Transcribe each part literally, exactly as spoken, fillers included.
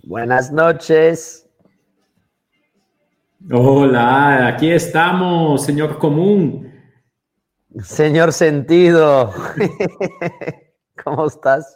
Buenas noches. Hola, aquí estamos, señor común. Señor Sentido. ¿Cómo estás?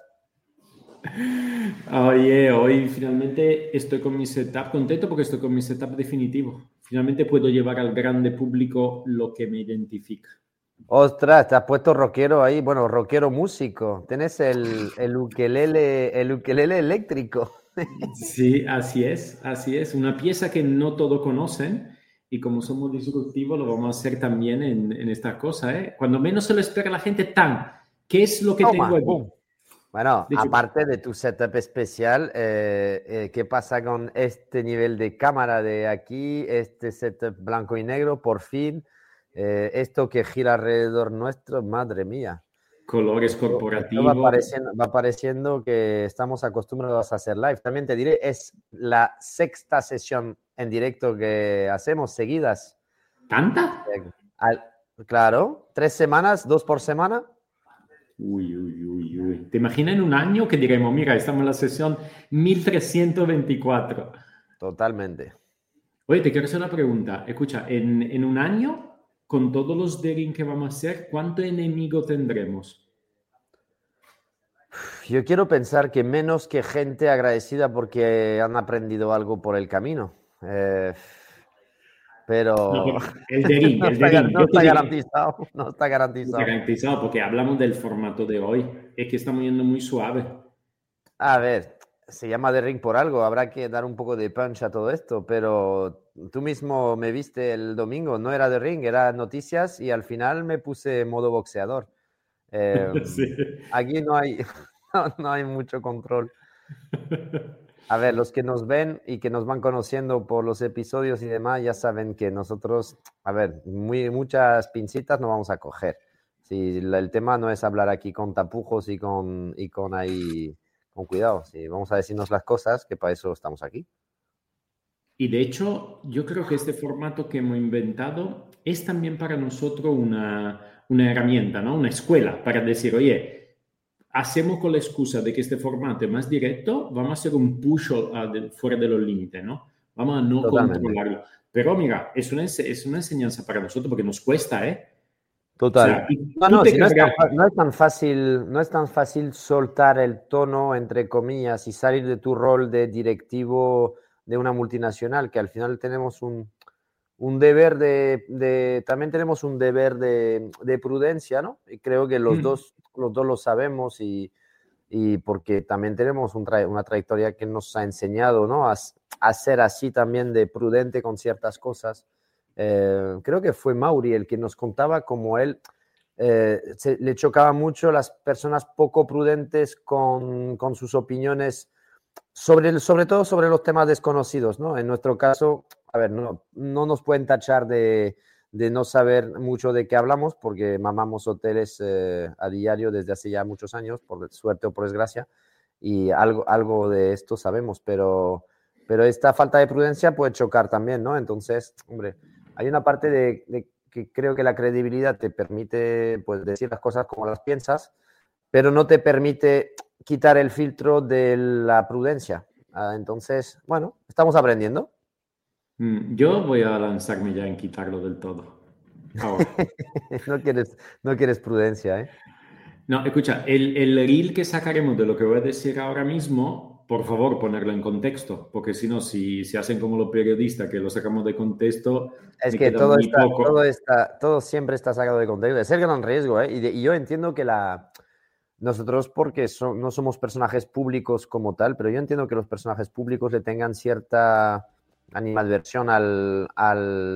Oye, hoy finalmente estoy con mi setup, contento porque estoy con mi setup definitivo. Finalmente puedo llevar al grande público lo que me identifica. Ostras, te has puesto rockero ahí. Bueno, rockero músico. Tienes el, el ukelele, el ukelele eléctrico. Sí, así es, así es. Una pieza que no todos conocen y como somos disruptivos lo vamos a hacer también en, en esta cosa, ¿eh? Cuando menos se lo espera la gente, tan, ¿qué es lo que tengo Toma, aquí? pum. Bueno, De hecho, aparte de tu setup especial, eh, eh, ¿qué pasa con este nivel de cámara de aquí? Este setup blanco y negro, por fin. Eh, esto que gira alrededor nuestro, madre mía. colores Esto, esto va corporativos. pareciendo, va pareciendo que estamos acostumbrados a hacer live. También te diré, es la sexta sesión en directo que hacemos seguidas. ¿Tanta? Eh, al- claro, tres semanas, dos por semana. Uy, uy, uy, uy. ¿Te imaginas en un año que diremos, mira, estamos en la sesión mil trescientos veinticuatro? Totalmente. Oye, te quiero hacer una pregunta. Escucha, en, en un año, con todos los daring que vamos a hacer, ¿cuánto enemigo tendremos? Yo quiero pensar que menos que gente agradecida porque han aprendido algo por el camino. Eh, No, pero pero el daring, no el está, gar- daring. no Yo te está digo, garantizado, no está garantizado. garantizado, porque hablamos del formato de hoy. Es que estamos yendo muy suave. A ver, se llama The Ring por algo, habrá que dar un poco de punch a todo esto, pero tú mismo me viste el domingo, no era The Ring, era noticias y al final me puse modo boxeador. Eh, Sí. aquí no hay, no, no hay mucho control. A ver, los que nos ven y que nos van conociendo por los episodios y demás, ya saben que nosotros, a ver, muy, muchas pincitas no vamos a coger. Si la- el tema no es hablar aquí con tapujos y con, y con ahí, con cuidado. Si vamos a decirnos las cosas, que para eso estamos aquí. Y de hecho, yo creo que este formato que hemos inventado es también para nosotros una, una herramienta, ¿no? Una escuela para decir, oye, hacemos con la excusa de que este formato es más directo, vamos a hacer un push a de- fuera de los límites, ¿no? Vamos a no Totalmente. controlarlo. Pero mira, es una, ense- es una enseñanza para nosotros porque nos cuesta, ¿eh? O sea, Total. y No, tú no, te si no es tan, cabreas. fa- no es tan fácil, no es tan fácil soltar el tono, entre comillas, y salir de tu rol de directivo de una multinacional, que al final tenemos un, un deber de, de- también tenemos un deber de, de prudencia, ¿no? Y creo que los Mm, dos, los dos lo sabemos y, y porque también tenemos un tra- una trayectoria que nos ha enseñado, ¿no? A, s- a ser así también de prudente con ciertas cosas. Eh, creo que fue Mauri el que nos contaba como él eh, se, le chocaba mucho las personas poco prudentes con, con sus opiniones sobre, el- sobre todo sobre los temas desconocidos, ¿no? En nuestro caso, a ver, no, no nos pueden tachar de, de no saber mucho de qué hablamos, porque mamamos hoteles eh, a diario desde hace ya muchos años, por suerte o por desgracia, y algo, algo de esto sabemos, pero, pero esta falta de prudencia puede chocar también, ¿no? Entonces, hombre, hay una parte de, de que creo que la credibilidad te permite pues, decir las cosas como las piensas, pero no te permite quitar el filtro de la prudencia. Ah, entonces, bueno, estamos aprendiendo. mm, yo voy a lanzarme ya en quitarlo del todo. Ahora. no, quieres, no quieres prudencia, ¿eh? No, escucha, el, el reel que sacaremos de lo que voy a decir ahora mismo, por favor, ponerlo en contexto, porque si no, si, si hacen como los periodistas que lo sacamos de contexto, Es me que queda todo muy está, todo poco. está, todo siempre está sacado de contexto. Es el gran riesgo, ¿eh? Y, de, y yo entiendo que la, nosotros, porque so, no somos personajes públicos como tal, pero yo entiendo que los personajes públicos le tengan cierta animadversión al, a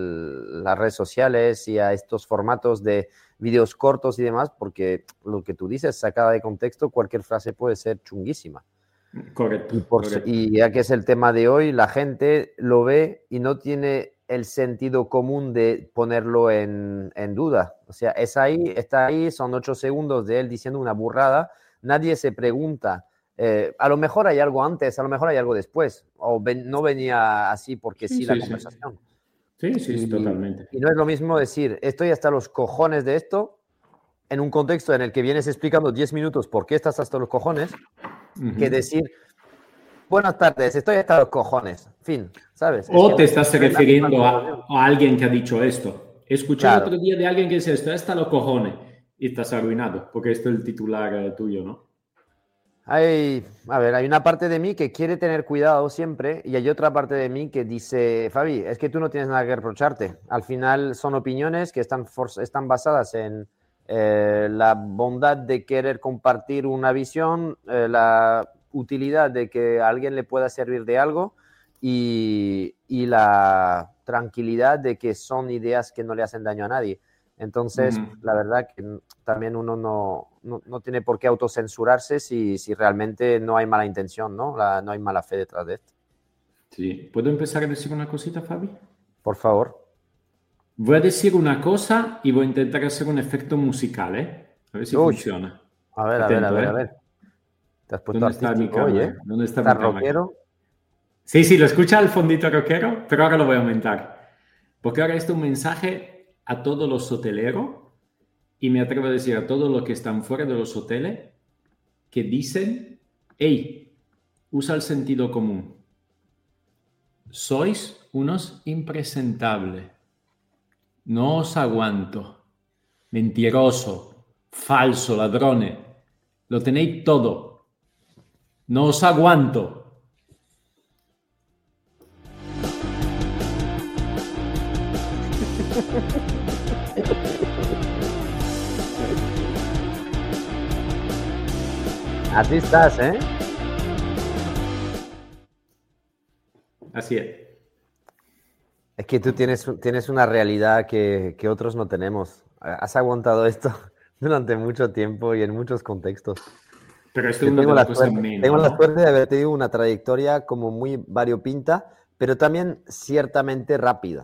las redes sociales y a estos formatos de vídeos cortos y demás, porque lo que tú dices, sacada de contexto, cualquier frase puede ser chunguísima. Correcto, Y, por, correcto. y ya que es el tema de hoy, la gente lo ve y no tiene el sentido común de ponerlo en, en duda. O sea, es ahí, está ahí, son ocho segundos de él diciendo una burrada, nadie se pregunta. Eh, a lo mejor hay algo antes, a lo mejor hay algo después, o ven, no venía así porque Sí, sí la sí, sí. conversación. Sí, sí, sí, Y, totalmente. y no es lo mismo decir, estoy hasta los cojones de esto, en un contexto en el que vienes explicando diez minutos por qué estás hasta los cojones, que Ujú. decir, buenas tardes, estoy hasta los cojones, fin, ¿sabes? O es que te no, estás no es la misma refiriendo a, conversación. a alguien que ha dicho esto. Escuché el Claro. otro día de alguien que dice esto, hasta los cojones, y estás arruinado, porque esto es el titular eh, tuyo, ¿no? Hay, a ver, hay una parte de mí que quiere tener cuidado siempre y hay otra parte de mí que dice, Fabi, es que tú no tienes nada que reprocharte. Al final son opiniones que están, for- están basadas en eh, la bondad de querer compartir una visión, eh, la utilidad de que a alguien le pueda servir de algo y, y la tranquilidad de que son ideas que no le hacen daño a nadie. Entonces, Ujú. la verdad que también uno no, no, no tiene por qué autocensurarse si, si realmente no hay mala intención, ¿no? La- no hay mala fe detrás de esto. Sí. ¿Puedo empezar a decir una cosita, Fabi? Por favor. Voy a decir una cosa y voy a intentar hacer un efecto musical, ¿eh? A ver si Uy, funciona. a ver, a ver, a Atento, ver, a ¿eh? ver. Te has puesto ¿Dónde está mi artístico hoy, ¿eh? cámara? ¿Dónde está mi Estás cámara? rockero. Sí, sí, lo escucha el fondito rockero, pero ahora lo voy a aumentar. Porque ahora esto es un mensaje a todos los hoteleros y me atrevo a decir a todos los que están fuera de los hoteles que dicen, hey, usa el sentido común. Sois unos impresentables. No os aguanto. Mentiroso, falso, ladrones. Lo tenéis todo. No os aguanto. Así estás, ¿eh? Así es. Es que tú tienes, tienes una realidad que, que otros no tenemos. Has aguantado esto durante mucho tiempo y en muchos contextos. Pero esto es Yo una de tengo las la cosas suerte, tengo menos, la ¿no? suerte de haber tenido una trayectoria como muy variopinta, pero también ciertamente rápida.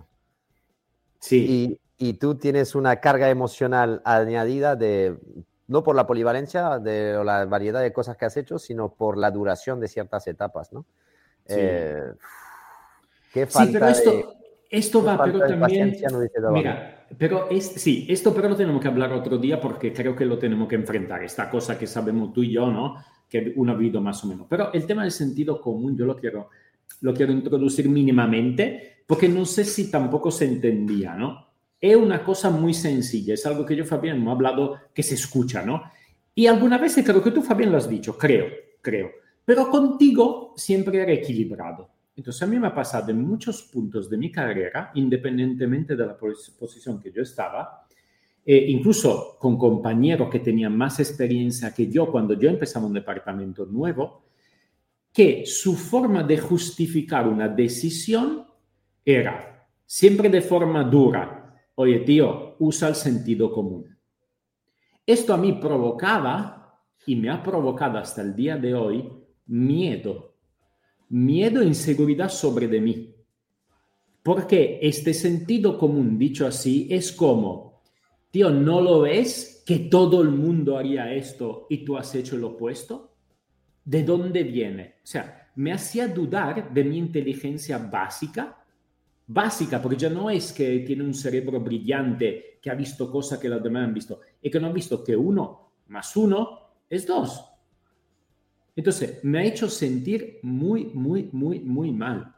Sí, Y, y tú tienes una carga emocional añadida de, no por la polivalencia de, o la variedad de cosas que has hecho, sino por la duración de ciertas etapas, ¿no? sí. Eh, qué Sí, pero falta de, esto, esto qué va, pero falta de también, paciencia no hubiese dado a mí. mira, pero es, sí, esto pero lo tenemos que hablar otro día porque creo que lo tenemos que enfrentar, esta cosa que sabemos tú y yo, ¿no? Que uno ha vivido más o menos. Pero el tema del sentido común yo lo quiero, lo quiero introducir mínimamente porque no sé si tampoco se entendía, ¿no? Es una cosa muy sencilla, es algo que yo, Fabián, hemos hablado que se escucha, ¿no? Y alguna vez creo que tú, Fabián, lo has dicho, creo, creo. Pero contigo siempre era equilibrado. Entonces, a mí me ha pasado en muchos puntos de mi carrera, independientemente de la pos posición que yo estaba, eh, incluso con compañeros que tenían más experiencia que yo cuando yo empezaba un departamento nuevo, que su forma de justificar una decisión era siempre de forma dura. Oye, tío, usa el sentido común. Esto a mí provocaba, y me ha provocado hasta el día de hoy, miedo. Miedo e inseguridad sobre de mí. Porque este sentido común, dicho así, es como, tío, ¿no lo ves que todo el mundo haría esto y tú has hecho lo opuesto? ¿De dónde viene? O sea, me hacía dudar de mi inteligencia básica, básica, porque ya no es que tiene un cerebro brillante que ha visto cosas que los demás han visto, es que no han visto que uno más uno es dos. Entonces, me ha hecho sentir muy, muy, muy, muy mal.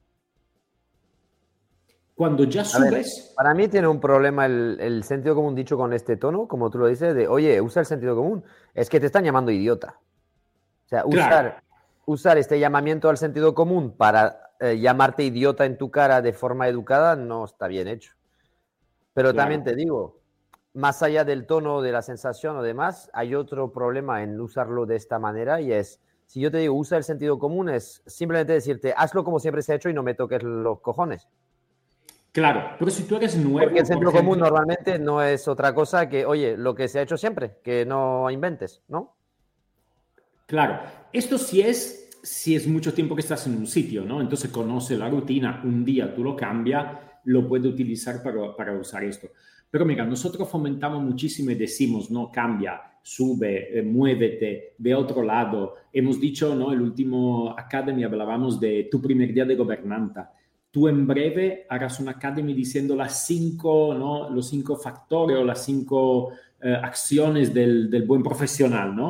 Cuando ya A ver, subes, para mí tiene un problema el, el sentido común dicho con este tono, como tú lo dices, de, oye, usa el sentido común. Es que te están llamando idiota. O sea, claro, usar, usar este llamamiento al sentido común para eh, llamarte idiota en tu cara de forma educada no está bien hecho. Pero también claro, te digo, más allá del tono, de la sensación o demás, hay otro problema en usarlo de esta manera y es, si yo te digo usa el sentido común, es simplemente decirte, hazlo como siempre se ha hecho y no me toques los cojones. claro. Pero si tú eres Porque el nuevo, por sentido común ejemplo, normalmente no es otra cosa que, oye, lo que se ha hecho siempre, que no inventes, ¿no? claro, esto sí es, si es mucho tiempo que estás en un sitio, ¿no? Entonces conoce la rutina, un día tú lo cambias, lo puedes utilizar para, para usar esto. Pero mira, nosotros fomentamos muchísimo y decimos, no, cambia, sube, eh, muévete, ve a otro lado. Hemos dicho, ¿no? El último Academy hablábamos de tu primer día de gobernanta. Tú en breve harás una Academy diciendo las cinco, ¿no? Los cinco factores o las cinco eh, acciones del, del buen profesional, ¿no?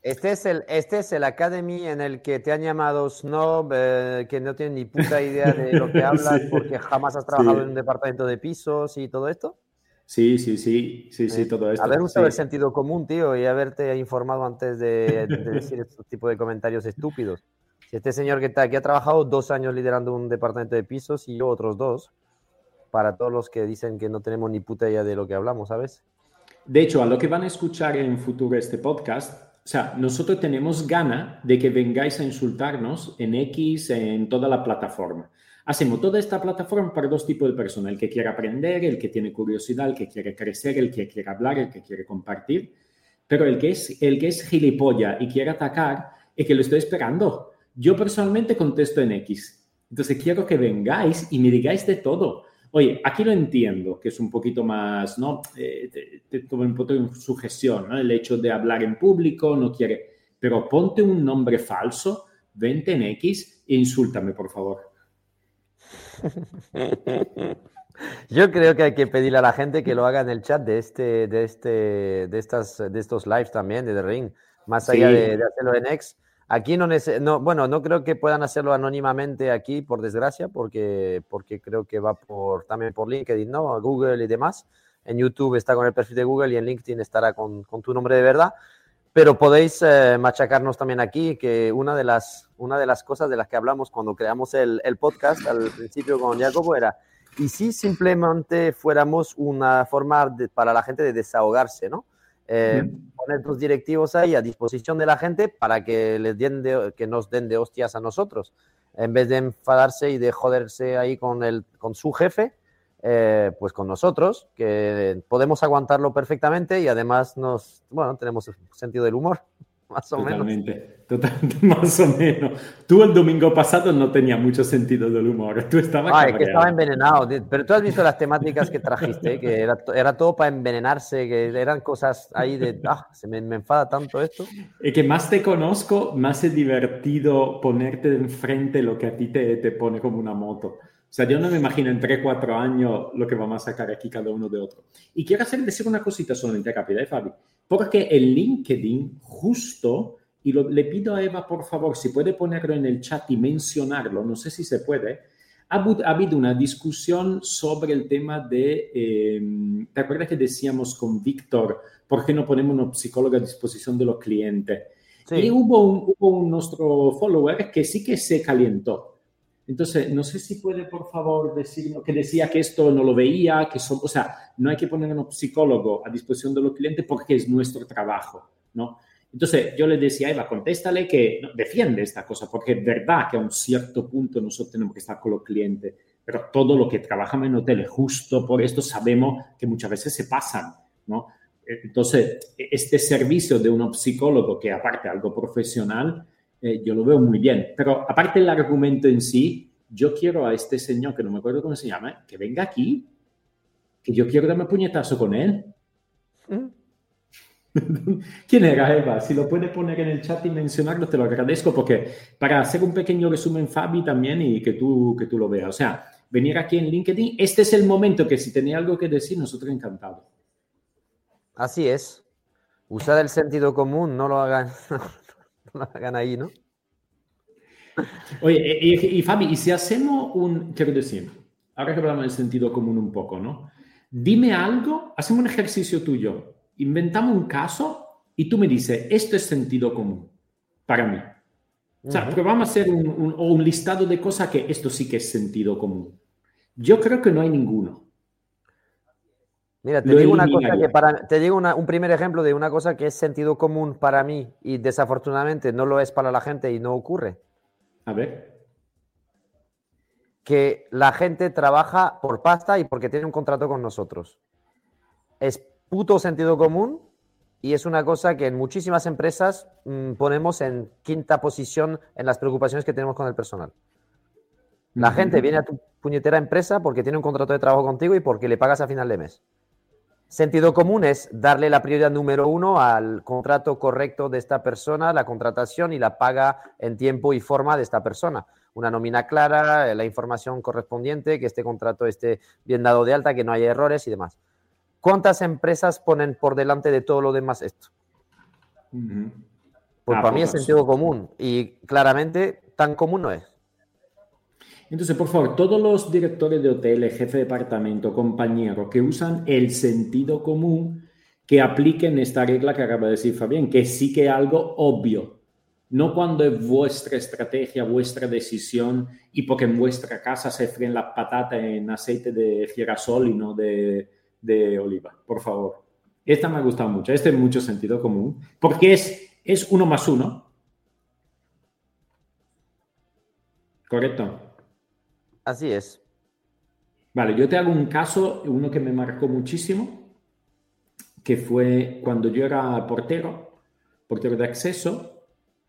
Este es el, este es el Academy en el que te han llamado snob, eh, que no tienes ni puta idea de lo que hablas Sí, porque jamás has trabajado en un sí, departamento de pisos y todo esto. sí, sí, sí, sí, sí, Eh, todo haber esto, usado el sí. sentido común, tío, y haberte informado antes de, de decir este tipo de comentarios estúpidos. Si este señor que está aquí ha trabajado dos años liderando un departamento de pisos y yo otros dos, para todos los que dicen que no tenemos ni puta idea de lo que hablamos, ¿sabes? De hecho, a lo que van a escuchar en futuro este podcast, o sea, nosotros tenemos gana de que vengáis a insultarnos en X, en toda la plataforma. Hacemos toda esta plataforma para dos tipos de personas, el que quiere aprender, el que tiene curiosidad, el que quiere crecer, el que quiere hablar, el que quiere compartir. Pero el que es, el que es gilipollas y quiere atacar, es que lo estoy esperando. Yo personalmente contesto en X. Entonces quiero que vengáis y me digáis de todo. Oye, aquí lo entiendo, que es un poquito más, ¿no? Eh, te, te toma un poco de sugestión, ¿no? El hecho de hablar en público, no quiere. Pero ponte un nombre falso, vente en X e insúltame, por favor. Yo creo que hay que pedirle a la gente que lo haga en el chat de este, de este, de estas, de estos lives también de The Ring, más allá de, Sí, de hacerlo en X. Aquí no, nece- no, bueno, no creo que puedan hacerlo anónimamente aquí, por desgracia, porque, porque creo que va por, también por LinkedIn, ¿no? Google y demás. En YouTube está con el perfil de Google y en LinkedIn estará con, con tu nombre de verdad. Pero podéis eh, machacarnos también aquí, que una de, las, una de las cosas de las que hablamos cuando creamos el, el podcast al principio con Jacobo era, ¿y si simplemente fuéramos una forma de, para la gente de desahogarse, ¿no? Eh, poner tus directivos ahí a disposición de la gente para que, les den de, que nos den de hostias a nosotros, en vez de enfadarse y de joderse ahí con, el, con su jefe. Eh, pues con nosotros, que podemos aguantarlo perfectamente y además nos, bueno, tenemos sentido del humor, más o menos. totalmente, totalmente, más o menos. Tú el domingo pasado no tenías mucho sentido del humor, tú estabas Ah, es que estaba cabreado. envenenado, pero tú has visto las temáticas que trajiste, que era, era todo para envenenarse, que eran cosas ahí de, ah, se me, me enfada tanto esto. Es que más te conozco, más es divertido ponerte de enfrente lo que a ti te, te pone como una moto. O sea, yo no me imagino en tres, cuatro años lo que vamos a sacar aquí cada uno de otro. Y quiero hacer decir una cosita solamente rápida, ¿eh, Fabi? Porque el LinkedIn justo, y lo, le pido a Eva, por favor, si puede ponerlo en el chat y mencionarlo, no sé si se puede, ha, ha habido una discusión sobre el tema de, eh, ¿te acuerdas que decíamos con Víctor, por qué no ponemos un psicólogo a disposición de los clientes? Y Sí, hubo un, hubo un nuestro follower que sí que se calentó. Entonces, no sé si puede, por favor, decirnos que decía que esto no lo veía, que son, o sea, no hay que poner a un psicólogo a disposición de los clientes porque es nuestro trabajo, ¿no? Entonces, yo le decía a Eva, contéstale que no, defiende esta cosa, porque es verdad que a un cierto punto nosotros tenemos que estar con los clientes, pero todo lo que trabajamos en hoteles, justo por esto sabemos que muchas veces se pasan, ¿no? Entonces, este servicio de un psicólogo, que aparte algo profesional, eh, yo lo veo muy bien. Pero aparte del argumento en sí, yo quiero a este señor, que no me acuerdo cómo se llama, que venga aquí, que yo quiero darme puñetazo con él. ¿Quién era, Eva? Si lo puede poner en el chat y mencionarlo, te lo agradezco, porque para hacer un pequeño resumen, Fabi, también, y que tú, que tú lo veas. O sea, venir aquí en LinkedIn, este es el momento que si tenía algo que decir, nosotros encantados. así es. Usar el sentido común, no lo hagan, no lo hagan ahí, ¿no? Oye, y, y, y Fabi, y si hacemos un, quiero decir, ahora que hablamos del sentido común un poco, ¿no? Dime algo, hacemos un ejercicio tuyo, inventamos un caso y tú me dices, esto es sentido común para mí. O sea, Uh-huh. probamos a hacer un, un, un listado de cosas que esto sí que es sentido común. Yo creo que no hay ninguno. Mira, te Lo digo una cosa que eliminaría. para, te digo una, un primer ejemplo de una cosa que es sentido común para mí y desafortunadamente no lo es para la gente y no ocurre. A ver. Que la gente trabaja por pasta y porque tiene un contrato con nosotros. Es puto sentido común y es una cosa que en muchísimas empresas mmm, ponemos en quinta posición en las preocupaciones que tenemos con el personal. La Uh-huh. gente viene a tu puñetera empresa porque tiene un contrato de trabajo contigo y porque le pagas a final de mes. Sentido común es darle la prioridad número uno al contrato correcto de esta persona, la contratación y la paga en tiempo y forma de esta persona. Una nómina clara, la información correspondiente, que este contrato esté bien dado de alta, que no haya errores y demás. ¿Cuántas empresas ponen por delante de todo lo demás esto? Uh-huh. Pues Ah, para mí es pocas. sentido común y claramente tan común no es. Entonces, por favor, todos los directores de hoteles, jefe de departamento, compañeros que usan el sentido común, que apliquen esta regla que acaba de decir Fabián, que sí que es algo obvio. No cuando es vuestra estrategia, vuestra decisión y porque en vuestra casa se fríen las patatas en aceite de girasol y no de, de oliva. Por favor. Esta me ha gustado mucho. Este es mucho sentido común porque es, es uno más uno. ¿Correcto? Así es. Vale, yo te hago un caso, uno que me marcó muchísimo, que fue cuando yo era portero, portero de acceso,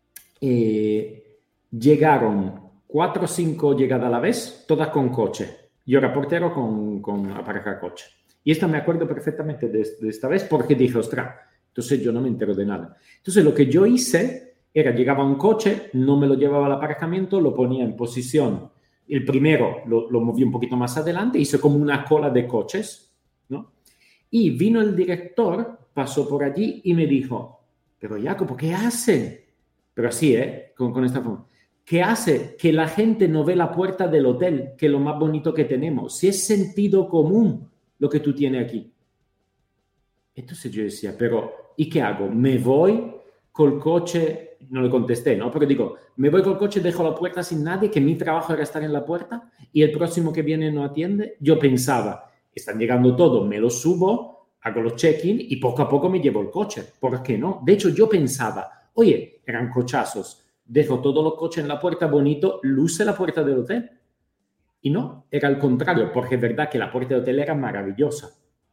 eh, llegaron cuatro o cinco llegadas a la vez, todas con coche. Yo era portero con, con aparejar coche. Y esta me acuerdo perfectamente de, de esta vez porque dije, ostras, entonces yo no me entero de nada. Entonces lo que yo hice era, llegaba un coche, no me lo llevaba al aparcamiento, lo ponía en posición. El primero lo, lo moví un poquito más adelante, hice como una cola de coches, ¿no? Y vino el director, pasó por allí y me dijo, pero Jacopo, ¿qué hacen? Pero así, ¿eh? Con, con esta forma. ¿Qué hace? Que la gente no ve la puerta del hotel, que es lo más bonito que tenemos. Si es sentido común lo que tú tienes aquí. Entonces yo decía, pero ¿y qué hago? ¿Me voy col coche? No le contesté, ¿no? Pero digo, me voy col coche, dejo la puerta sin nadie, que mi trabajo era estar en la puerta y el próximo que viene no atiende. Yo pensaba, están llegando todos, me lo subo, hago los check-in y poco a poco me llevo el coche. ¿Por qué no? De hecho, yo pensaba, oye, eran cochazos, dejo todos los coches en la puerta bonito, luce la puerta del hotel. Y no, era al contrario, porque es verdad que la puerta del hotel era maravillosa.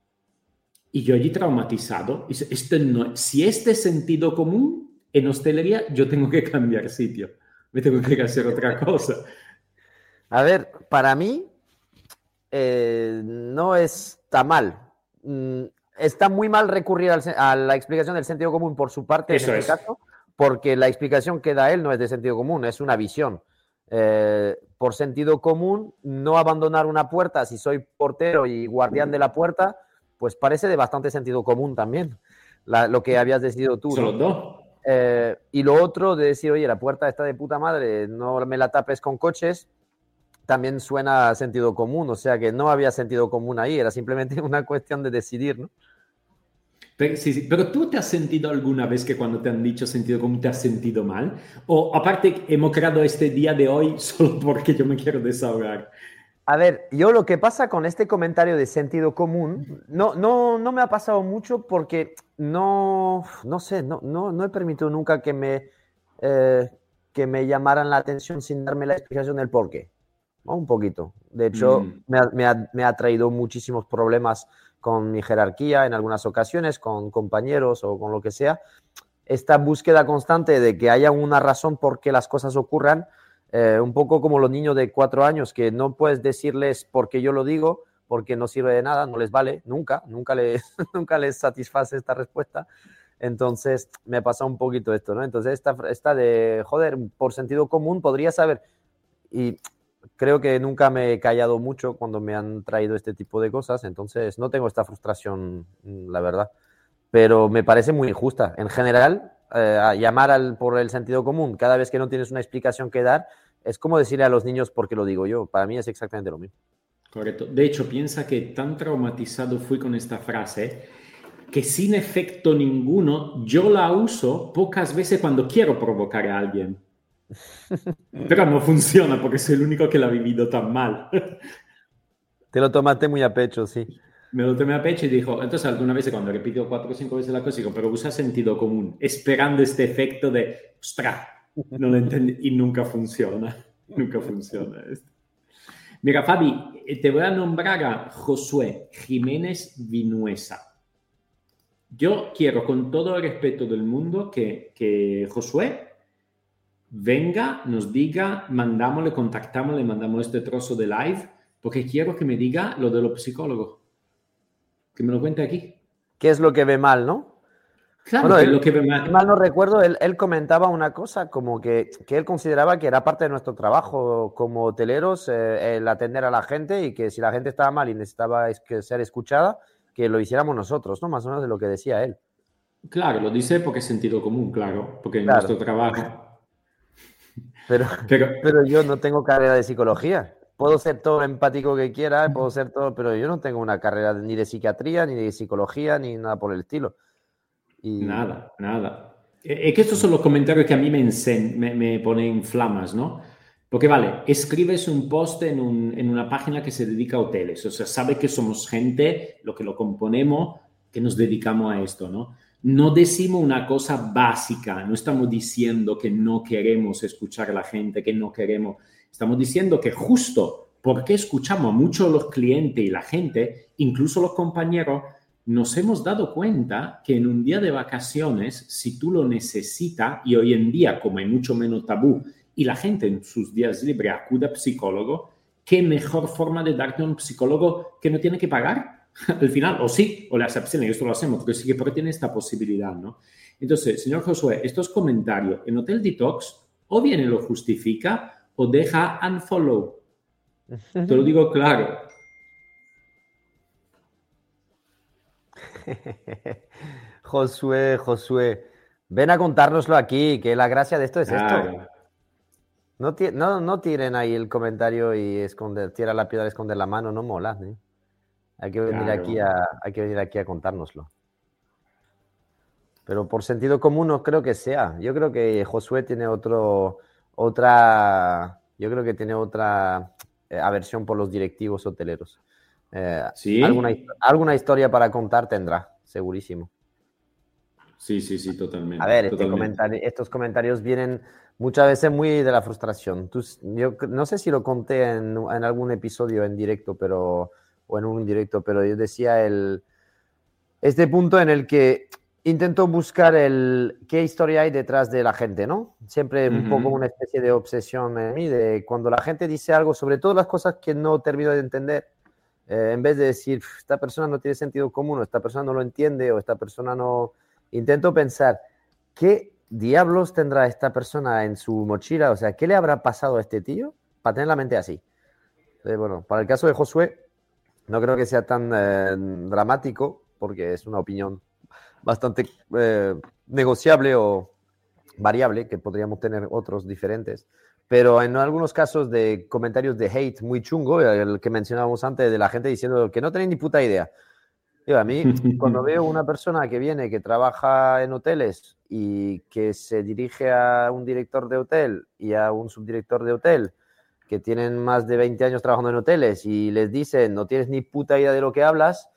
Y yo allí traumatizado, este no, si este es sentido común en hostelería, yo tengo que cambiar sitio, me tengo que hacer otra cosa. A ver, para mí eh, no está mal. Mm, está muy mal recurrir al, a la explicación del sentido común por su parte Eso en este es. caso, porque la explicación que da él no es de sentido común, es una visión. Eh, por sentido común, no abandonar una puerta si soy portero y guardián de la puerta, pues parece de bastante sentido común también, la, lo que habías decidido tú, Son ¿no? los dos. Eh, y lo otro de decir, oye, la puerta está de puta madre, no me la tapes con coches, también suena a sentido común, o sea que no había sentido común ahí, era simplemente una cuestión de decidir, ¿no? Pero, sí, sí. Pero tú te has sentido alguna vez que cuando te han dicho sentido común te has sentido mal? O aparte hemos creado este día de hoy solo porque yo me quiero desahogar. A ver, yo lo que pasa con este comentario de sentido común, no, no, no me ha pasado mucho porque no, no sé, no, no, no he permitido nunca que me, eh, que me llamaran la atención sin darme la explicación del por qué, ¿no? Un poquito. De hecho, Mm. me ha, me, ha, me ha traído muchísimos problemas con mi jerarquía en algunas ocasiones, con compañeros o con lo que sea. Esta búsqueda constante de que haya una razón por qué las cosas ocurran, eh, un poco como los niños de cuatro años, que no puedes decirles por qué yo lo digo, porque no sirve de nada, no les vale, nunca, nunca les, nunca les satisface esta respuesta. Entonces, me pasa un poquito esto, ¿no? Entonces, esta, esta de, joder, por sentido común podría saber, y creo que nunca me he callado mucho cuando me han traído este tipo de cosas, entonces no tengo esta frustración, la verdad. Pero me parece muy injusta. En general, eh, a llamar al, por el sentido común cada vez que no tienes una explicación que dar, es como decirle a los niños por qué lo digo yo. Para mí es exactamente lo mismo. Correcto. De hecho, piensa que tan traumatizado fui con esta frase que sin efecto ninguno yo la uso pocas veces cuando quiero provocar a alguien. Pero no funciona porque soy el único que la ha vivido tan mal. Te lo tomaste muy a pecho, sí. Me lo tomé a pecho y dijo, entonces alguna vez cuando repito cuatro o cinco veces la cosa, digo, pero usa sentido común, esperando este efecto de, ostras, no lo entendí y nunca funciona. Nunca funciona esto. Mira, Fabi, te voy a nombrar a Josué Jiménez Vinuesa. Yo quiero, con todo el respeto del mundo, que, que Josué venga, nos diga, mandámosle, contactámosle, mandamos este trozo de live, porque quiero que me diga lo de los psicólogos. Que me lo cuente aquí. ¿Qué es lo que ve mal, no? Claro, Bueno, que él, es lo que ve si mal. mal no recuerdo, él, él comentaba una cosa como que, que él consideraba que era parte de nuestro trabajo como hoteleros, eh, el atender a la gente y que si la gente estaba mal y necesitaba es que ser escuchada, que lo hiciéramos nosotros, ¿no? Más o menos de lo que decía él. Claro, lo dice porque es sentido común, claro, porque en Claro, nuestro trabajo. pero, Pero pero yo no tengo carrera de psicología. Puedo ser todo lo empático que quiera, puedo ser todo, pero yo no tengo una carrera ni de psiquiatría, ni de psicología, ni nada por el estilo. Y nada, nada. Es que estos son los comentarios que a mí me, encen, me, me ponen flamas, ¿no? Porque vale, escribes un post en, un, en una página que se dedica a hoteles, o sea, sabe que somos gente, lo que lo componemos, que nos dedicamos a esto, ¿no? No decimos una cosa básica, no estamos diciendo que no queremos escuchar a la gente, que no queremos, estamos diciendo que justo porque escuchamos a muchos los clientes y la gente, incluso los compañeros, nos hemos dado cuenta que en un día de vacaciones, si tú lo necesitas, y hoy en día, como hay mucho menos tabú, y la gente en sus días libres acude a psicólogo, ¿qué mejor forma de darte a un psicólogo que no tiene que pagar? Al final, o sí, o las upselling, esto lo hacemos, pero sí que pero tiene esta posibilidad, ¿no? Entonces, señor Josué, estos comentarios en Hotel Detox o bien lo justifica o deja unfollow. Te lo digo claro. Josué, Josué, ven a contárnoslo aquí, que la gracia de esto es esto. Claro, No, ti- no, no tiren ahí el comentario y esconder, tira la piedra, esconder la mano, no mola, ¿eh? Hay que venir aquí claro. a, hay que venir aquí a contárnoslo. Pero por sentido común no creo que sea. Yo creo que Josué tiene otro, otra, yo creo que tiene otra eh, aversión por los directivos hoteleros. Eh, alguna, ¿Sí? alguna historia para contar tendrá, segurísimo. Sí, sí, sí, A totalmente, ver, este totalmente. comentario, estos comentarios vienen muchas veces muy de la frustración. Tú, yo no sé si lo conté en, en algún episodio en directo, pero, o en un directo, pero yo decía el, este punto en el que intento buscar el qué historia hay detrás de la gente, ¿no? Siempre un poco Ujú. una especie de obsesión en mí, de cuando la gente dice algo, sobre todo las cosas que no termino de entender, eh, en vez de decir, esta persona no tiene sentido común, o esta persona no lo entiende, o esta persona no... Intento pensar, ¿qué diablos tendrá esta persona en su mochila? O sea, ¿qué le habrá pasado a este tío para tener la mente así? Eh, bueno, para el caso de Josué, no creo que sea tan eh, dramático, porque es una opinión bastante eh, negociable o variable, que podríamos tener otros diferentes. Pero en algunos casos de comentarios de hate muy chungo, el que mencionábamos antes, de la gente diciendo que no tenéis ni puta idea. Yo, a mí, cuando veo una persona que viene, que trabaja en hoteles y que se dirige a un director de hotel y a un subdirector de hotel que tienen más de veinte años trabajando en hoteles y les dicen, no tienes ni puta idea de lo que hablas,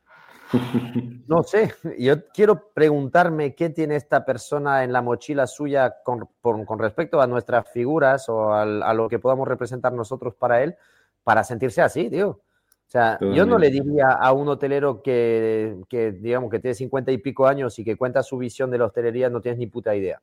no sé, yo quiero preguntarme qué tiene esta persona en la mochila suya con, con, con respecto a nuestras figuras o al, a lo que podamos representar nosotros para él, para sentirse así, tío. O sea, yo no le Totalmente. diría a un hotelero que, que, digamos, que tiene cincuenta y pico años y que cuenta su visión de la hostelería, no tienes ni puta idea.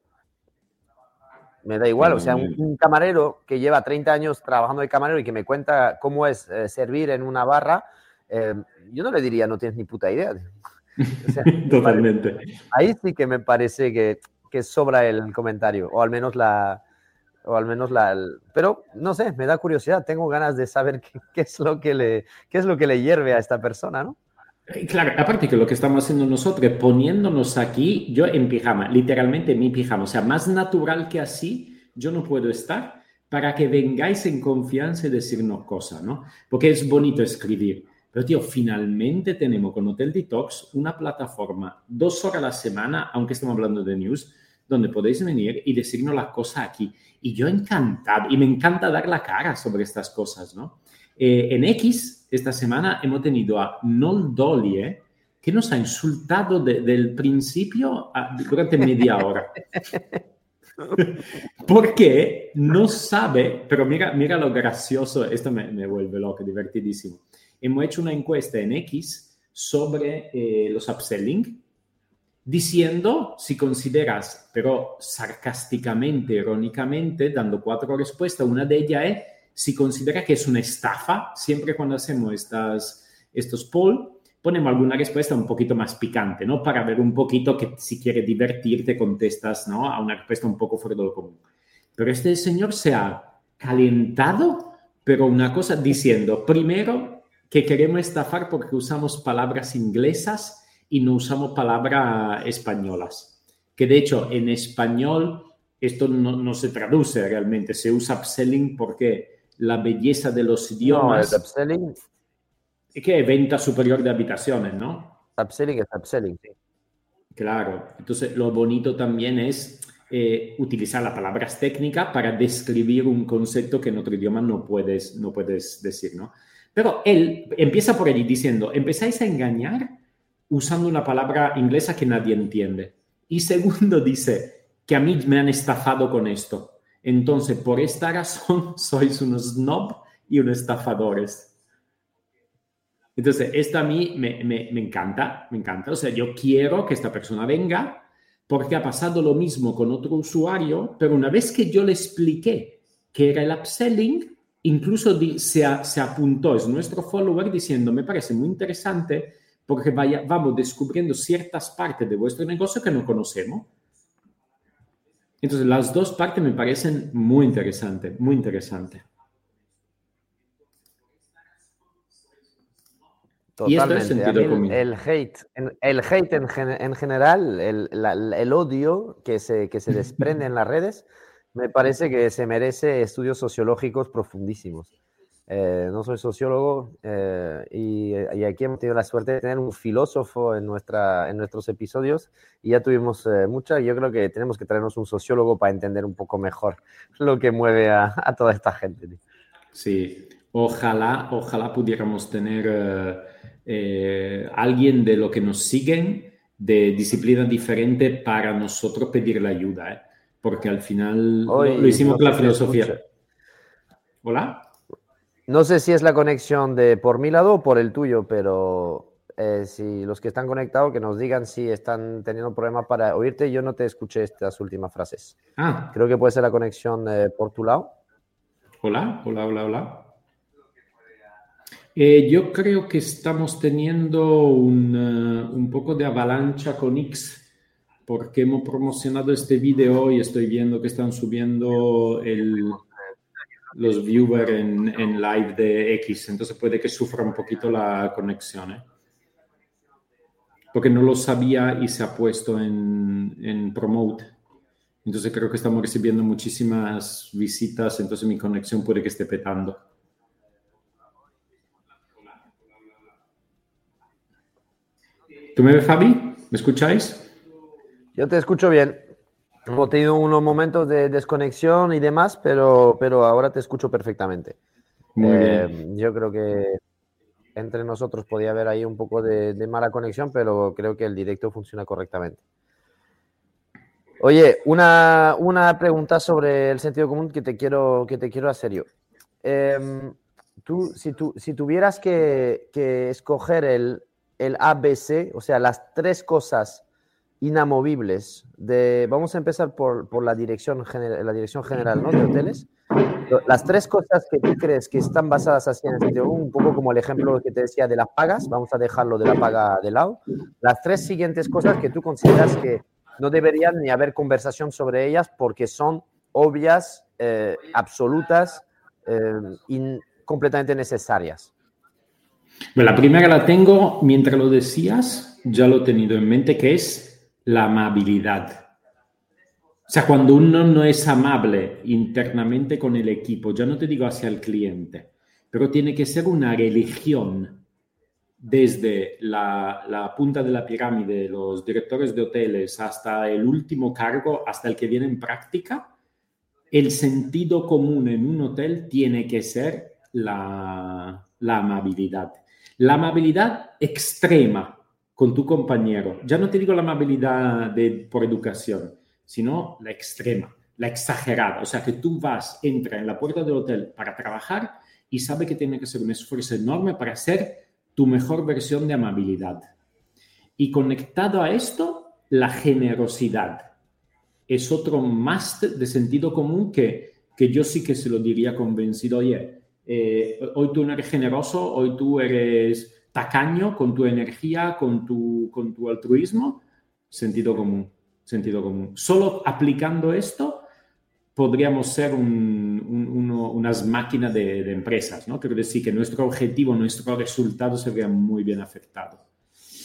Me da igual, o sea, un, Totalmente. un camarero que lleva treinta años trabajando de camarero y que me cuenta cómo es eh, servir en una barra, eh, yo no le diría, no tienes ni puta idea. O sea, me parece, Totalmente. ahí sí que me parece que, que sobra el comentario, o al menos la, o al menos la, el, pero no sé, me da curiosidad, tengo ganas de saber qué, qué es lo que le, qué es lo que le hierve a esta persona, ¿no? Eh, Claro, aparte que lo que estamos haciendo nosotros, poniéndonos aquí, yo en pijama, literalmente en mi pijama, o sea, más natural que así, yo no puedo estar para que vengáis en confianza y decirnos cosas, ¿no? Porque es bonito escribir. Pero, tío, finalmente tenemos con Hotel Detox una plataforma dos horas a la semana, aunque estamos hablando de news, donde podéis venir y decirnos las cosas aquí. Y yo encantado, y me encanta dar la cara sobre estas cosas, ¿no? Eh, en X, esta semana, hemos tenido a Nol Dolie, que nos ha insultado de, del principio a, durante media hora. Porque no sabe, pero mira, mira lo gracioso, esto me, me vuelve loco, divertidísimo. Hemos hecho una encuesta en X sobre eh, los upselling, diciendo si consideras, pero sarcásticamente, irónicamente, dando cuatro respuestas. Una de ellas es si considera que es una estafa. Siempre cuando hacemos estas, estos polls, ponemos alguna respuesta un poquito más picante, ¿no? Para ver un poquito que si quieres divertirte, contestas, ¿no? A una respuesta un poco fuera de lo común. Pero este señor se ha calentado, pero una cosa diciendo, primero, que queremos estafar porque usamos palabras inglesas y no usamos palabras españolas. Que de hecho en español esto no, no se traduce realmente, se usa upselling porque la belleza de los idiomas... No, el upselling... Es que es venta superior de habitaciones, ¿no? Upselling es upselling, sí. Claro, entonces lo bonito también es eh, utilizar las palabras técnicas para describir un concepto que en otro idioma no puedes, no puedes decir, ¿no? Pero él empieza por allí diciendo, empezáis a engañar usando una palabra inglesa que nadie entiende. Y segundo dice que a mí me han estafado con esto. Entonces, por esta razón, sois unos snob y unos estafadores. Entonces, esto a mí me, me, me encanta, me encanta. O sea, yo quiero que esta persona venga porque ha pasado lo mismo con otro usuario, pero una vez que yo le expliqué qué era el upselling, incluso di, se, a, se apuntó, es nuestro follower, diciendo, me parece muy interesante porque vaya, vamos descubriendo ciertas partes de vuestro negocio que no conocemos. Entonces, las dos partes me parecen muy interesantes, muy interesantes. Totalmente. A mí el, el hate, el hate en, en general, el, la, el odio que se, que se desprende en las redes, me parece que se merece estudios sociológicos profundísimos. Eh, no soy sociólogo eh, y, y aquí hemos tenido la suerte de tener un filósofo en, nuestra, en nuestros episodios y ya tuvimos eh, mucha. Yo creo que tenemos que traernos un sociólogo para entender un poco mejor lo que mueve a, a toda esta gente. Sí, ojalá, ojalá pudiéramos tener... Uh... Eh, alguien de lo que nos siguen de disciplina diferente para nosotros pedir la ayuda, ¿eh? Porque al final Hoy, lo, lo hicimos no con la filosofía. Escucha. ¿Hola? No sé si es la conexión de por mi lado o por el tuyo, pero eh, si los que están conectados que nos digan si están teniendo problemas para oírte. Yo no te escuché estas últimas frases. Ah. Creo que puede ser la conexión eh, por tu lado. Hola, hola, hola, hola. Eh, yo creo que estamos teniendo un, uh, un poco de avalancha con X porque hemos promocionado este video y estoy viendo que están subiendo el, los viewers en, en live de X, entonces puede que sufra un poquito la conexión, ¿eh? Porque no lo sabía y se ha puesto en, en promote. Entonces creo que estamos recibiendo muchísimas visitas, entonces mi conexión puede que esté petando. ¿Tú me ves, Fabi? ¿Me escucháis? Yo te escucho bien. Hemos tenido unos momentos de desconexión y demás, pero, pero ahora te escucho perfectamente. Muy eh, bien. Yo creo que entre nosotros podía haber ahí un poco de, de mala conexión, pero creo que el directo funciona correctamente. Oye, una, una pregunta sobre el sentido común que te quiero, que te quiero hacer yo. Eh, tú, si, tú, si tuvieras que, que escoger el, el A B C, o sea, las tres cosas inamovibles de, vamos a empezar por, por la, dirección general, la dirección general, ¿no?, de hoteles. Las tres cosas que tú crees que están basadas así en el sentido común, un poco como el ejemplo que te decía de las pagas, vamos a dejarlo de la paga de lado. Las tres siguientes cosas que tú consideras que no deberían ni haber conversación sobre ellas porque son obvias, eh, absolutas eh, y completamente necesarias. Bueno, la primera la tengo, mientras lo decías, ya lo he tenido en mente, que es la amabilidad. O sea, cuando uno no es amable internamente con el equipo, ya no te digo hacia el cliente, pero tiene que ser una religión desde la, la punta de la pirámide, los directores de hoteles, hasta el último cargo, hasta el que viene en práctica. El sentido común en un hotel tiene que ser la, la amabilidad. La amabilidad extrema con tu compañero. Ya no te digo la amabilidad de, por educación, sino la extrema, la exagerada. O sea, que tú vas, entra en la puerta del hotel para trabajar y sabe que tiene que ser un esfuerzo enorme para ser tu mejor versión de amabilidad. Y conectado a esto, la generosidad. Es otro must de sentido común que, que yo sí que se lo diría convencido. Oye, eh, hoy tú no eres generoso, hoy tú eres tacaño con tu energía, con tu, con tu altruismo. Sentido común, sentido común. Solo aplicando esto podríamos ser un, un, uno, unas máquinas de, de empresas, ¿no? Quiero decir que nuestro objetivo, nuestro resultado se vea muy bien afectado.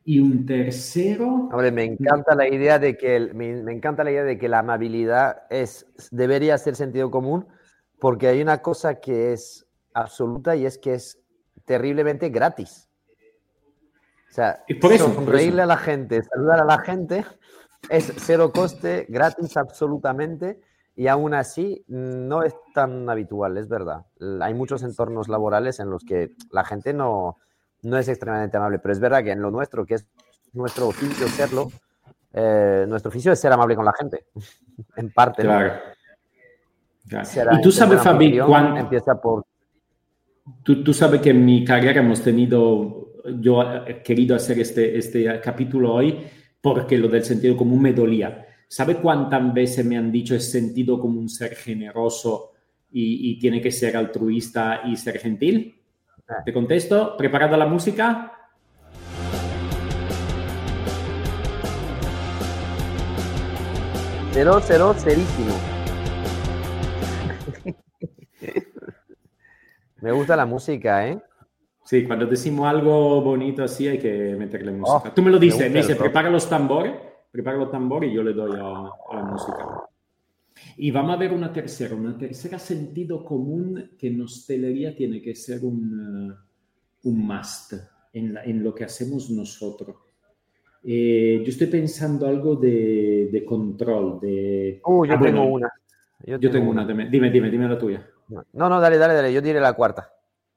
Y un tercero... Hombre, me encanta la idea de que el, me, me encanta la idea de que la amabilidad es, debería ser sentido común, porque hay una cosa que es absoluta y es que es terriblemente gratis. O sea, Y por eso, por sonreírle eso. a la gente, saludar a la gente es cero coste, gratis absolutamente, y aún así no es tan habitual, es verdad. Hay muchos entornos laborales en los que la gente no, no es extremadamente amable, pero es verdad que en lo nuestro, que es nuestro oficio serlo, eh, nuestro oficio es ser amable con la gente, en parte, ¿no? Claro. claro. Ser, Y tú ser buen sabes, Fabi, anfitrión cuán, empieza por... tú, tú sabes que en mi carrera hemos tenido, yo he querido hacer este, este capítulo hoy porque lo del sentido común me dolía. ¿Sabe cuántas veces me han dicho es sentido común ser generoso y, y tiene que ser altruista y ser gentil? Eh, Te contesto, ¿preparada la música? cero, cero, cerísimo. Me gusta la música, ¿eh? Sí, cuando decimos algo bonito así hay que meterle música. Oh, Tú me lo me dices, gusta me el dices, rock. prepara los tambores, prepara los tambores y yo le doy a, a la música. Y vamos a ver una tercera, una tercera sentido común que en hostelería tiene que ser un, uh, un must en, la, en lo que hacemos nosotros. Eh, yo estoy pensando algo de, de control, de... Uh, yo Ah, tengo bueno, una. Yo yo tengo tengo una. una también. Dime, dime, dime la tuya. No, no, dale, dale, dale. Yo diré la cuarta.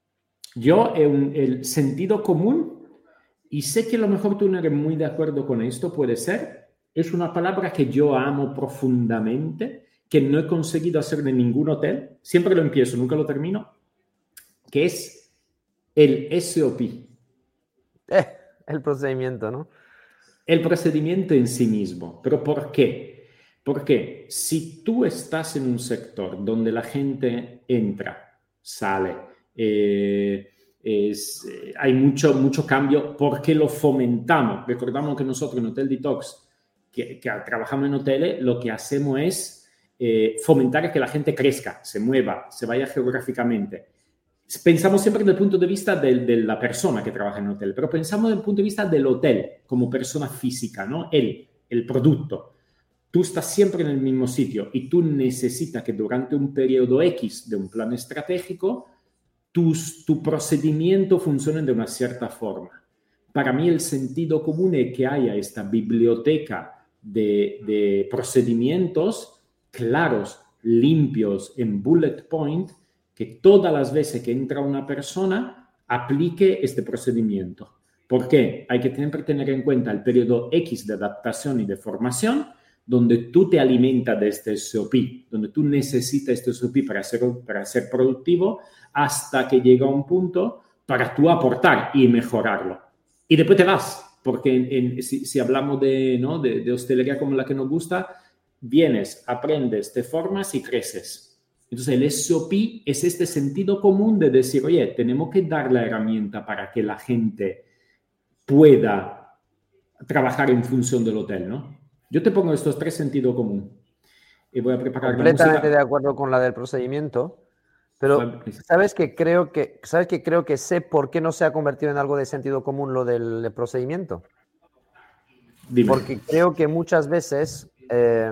Yo, el, el sentido común, y sé que a lo mejor tú no eres muy de acuerdo con esto, puede ser, es una palabra que yo amo profundamente, que no he conseguido hacer en ningún hotel, siempre lo empiezo, nunca lo termino, que es el S O P. Eh, el procedimiento, ¿no? El procedimiento en sí mismo. ¿Pero por qué? Porque si tú estás en un sector donde la gente entra, sale, eh, es, eh, hay mucho, mucho cambio, ¿por qué lo fomentamos? Recordamos que nosotros en Hotel Detox, que, que trabajamos en hoteles, lo que hacemos es eh, fomentar que la gente crezca, se mueva, se vaya geográficamente. Pensamos siempre desde el punto de vista de, de la persona que trabaja en el hotel, pero pensamos desde el punto de vista del hotel como persona física, ¿no? Él, el producto. Tú estás siempre en el mismo sitio y tú necesitas que durante un periodo X de un plan estratégico tus, tu procedimiento funcione de una cierta forma. Para mí el sentido común es que haya esta biblioteca de, de procedimientos claros, limpios, en bullet point, que todas las veces que entra una persona aplique este procedimiento. ¿Por qué? Hay que siempre tener en cuenta el periodo X de adaptación y de formación, donde tú te alimentas de este S O P, donde tú necesitas este S O P para ser, para ser productivo, hasta que llega un punto para tú aportar y mejorarlo. Y después te vas, porque en, en, si, si hablamos de, ¿no? de, de hostelería como la que nos gusta, vienes, aprendes, te formas y creces. Entonces, el S O P es este sentido común de decir, oye, tenemos que dar la herramienta para que la gente pueda trabajar en función del hotel, ¿no? Yo te pongo estos tres sentidos comunes y voy a preparar la música. Completamente de acuerdo con la del procedimiento, pero ¿sabes que creo que, ¿sabes que creo que sé por qué no se ha convertido en algo de sentido común lo del procedimiento? Dime. Porque creo que muchas veces eh,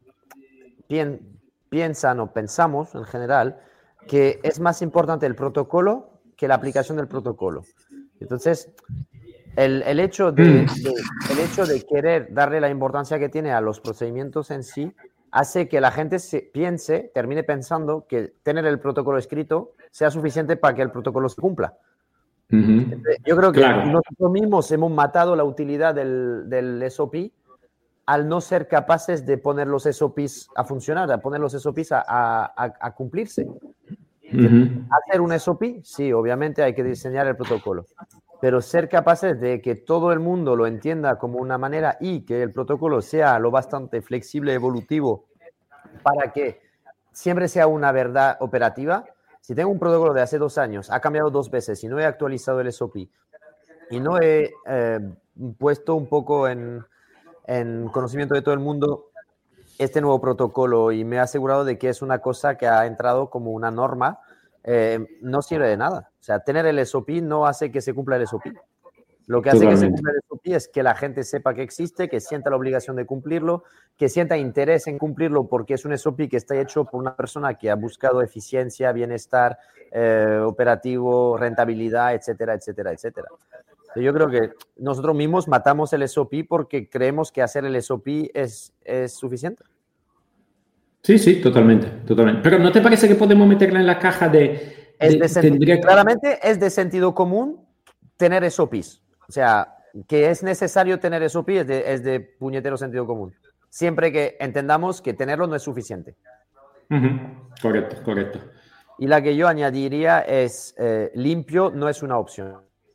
pien, piensan o pensamos en general que es más importante el protocolo que la aplicación del protocolo. Entonces, el, el, hecho de, de, el hecho de querer darle la importancia que tiene a los procedimientos en sí hace que la gente se piense, termine pensando que tener el protocolo escrito sea suficiente para que el protocolo se cumpla. Uh-huh. Yo creo que claro. nosotros mismos hemos matado la utilidad del, del S O P al no ser capaces de poner los S O Ps a funcionar, a poner los S O Ps a, a, a cumplirse. Uh-huh. Hacer un S O P, sí, obviamente hay que diseñar el protocolo, pero ser capaces de que todo el mundo lo entienda como una manera y que el protocolo sea lo bastante flexible, evolutivo, para que siempre sea una verdad operativa. Si tengo un protocolo de hace dos años, ha cambiado dos veces y no he actualizado el S O P y no he eh, puesto un poco en, en conocimiento de todo el mundo este nuevo protocolo y me he asegurado de que es una cosa que ha entrado como una norma, eh, no sirve de nada. O sea, tener el S O P no hace que se cumpla el S O P. Lo que hace Totalmente. que se cumpla el S O P es que la gente sepa que existe, que sienta la obligación de cumplirlo, que sienta interés en cumplirlo porque es un S O P que está hecho por una persona que ha buscado eficiencia, bienestar, eh, operativo, rentabilidad, etcétera, etcétera, etcétera. Yo creo que nosotros mismos matamos el S O P porque creemos que hacer el S O P es, es suficiente. Sí, sí, totalmente, totalmente. Pero ¿no te parece que podemos meterla en la caja de... Es de de senti- tendría... Claramente es de sentido común tener S O Ps. O sea, que es necesario tener S O P es de, es de puñetero sentido común. Siempre que entendamos que tenerlo no es suficiente. Uh-huh. Correcto, correcto. Y la que yo añadiría es eh, limpio no es una opción.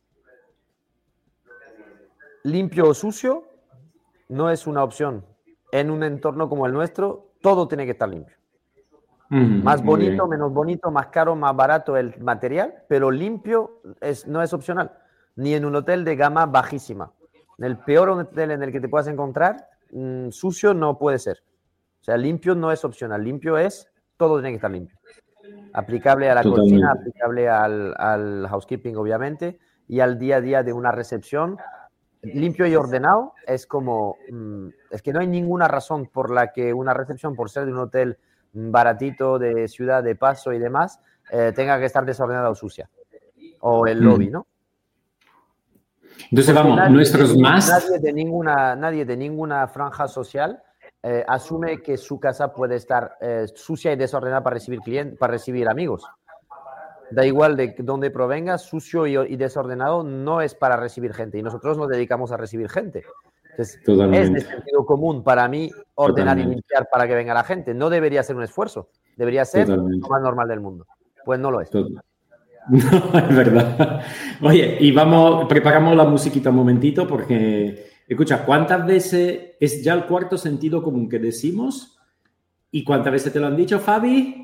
Limpio o sucio no es una opción. En un entorno como el nuestro, todo tiene que estar limpio. Uh-huh. Más Muy bonito, bien. menos bonito, más caro, más barato el material, pero limpio es, no es opcional. Ni en un hotel de gama bajísima. En el peor hotel en el que te puedas encontrar, mmm, sucio no puede ser. O sea, limpio no es opcional. Limpio es, todo tiene que estar limpio. Aplicable a la Totalmente. cocina, aplicable al, al housekeeping, obviamente, y al día a día de una recepción. Limpio y ordenado es como, mmm, es que no hay ninguna razón por la que una recepción, por ser de un hotel baratito, de ciudad, de paso y demás, eh, tenga que estar desordenada o sucia. O el lobby, ¿no? Entonces, Porque vamos, nadie nuestros de, más... Nadie de ninguna, nadie de ninguna franja social eh, asume que su casa puede estar eh, sucia y desordenada para recibir clientes, para recibir amigos. Da igual de dónde provenga, sucio y, y desordenado no es para recibir gente. Y nosotros nos dedicamos a recibir gente. Entonces, Totalmente. es de sentido común para mí ordenar Totalmente. y limpiar para que venga la gente. No debería ser un esfuerzo. Debería ser Totalmente. lo más normal del mundo. Pues no lo es. Total. No, es verdad. Oye, y vamos, preparamos la musiquita un momentito porque, escucha, ¿cuántas veces es ya el cuarto sentido común que decimos? ¿Y cuántas veces te lo han dicho, Fabi?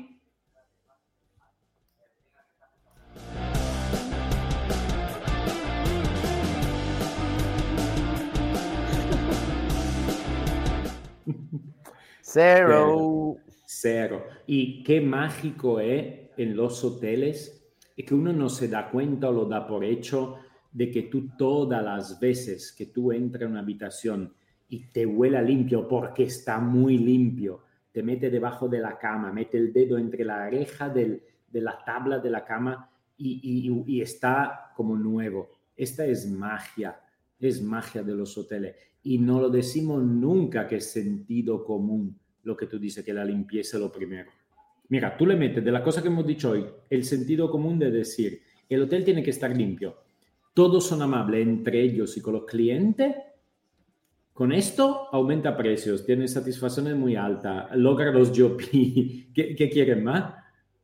Cero. Cero. Y qué mágico es en los hoteles es que uno no se da cuenta o lo da por hecho de que tú todas las veces que tú entras en una habitación y te huela limpio porque está muy limpio, te mete debajo de la cama, mete el dedo entre la oreja del, de la tabla de la cama y, y, y está como nuevo. Esta es magia, es magia de los hoteles. Y no lo decimos nunca que es sentido común lo que tú dices, que la limpieza es lo primero. Mira, tú le metes de la cosa que hemos dicho hoy, el sentido común de decir, el hotel tiene que estar limpio, todos son amables entre ellos y con los clientes, con esto aumenta precios, tiene satisfacciones muy altas, logra los G O P. ¿Qué, qué quieren más?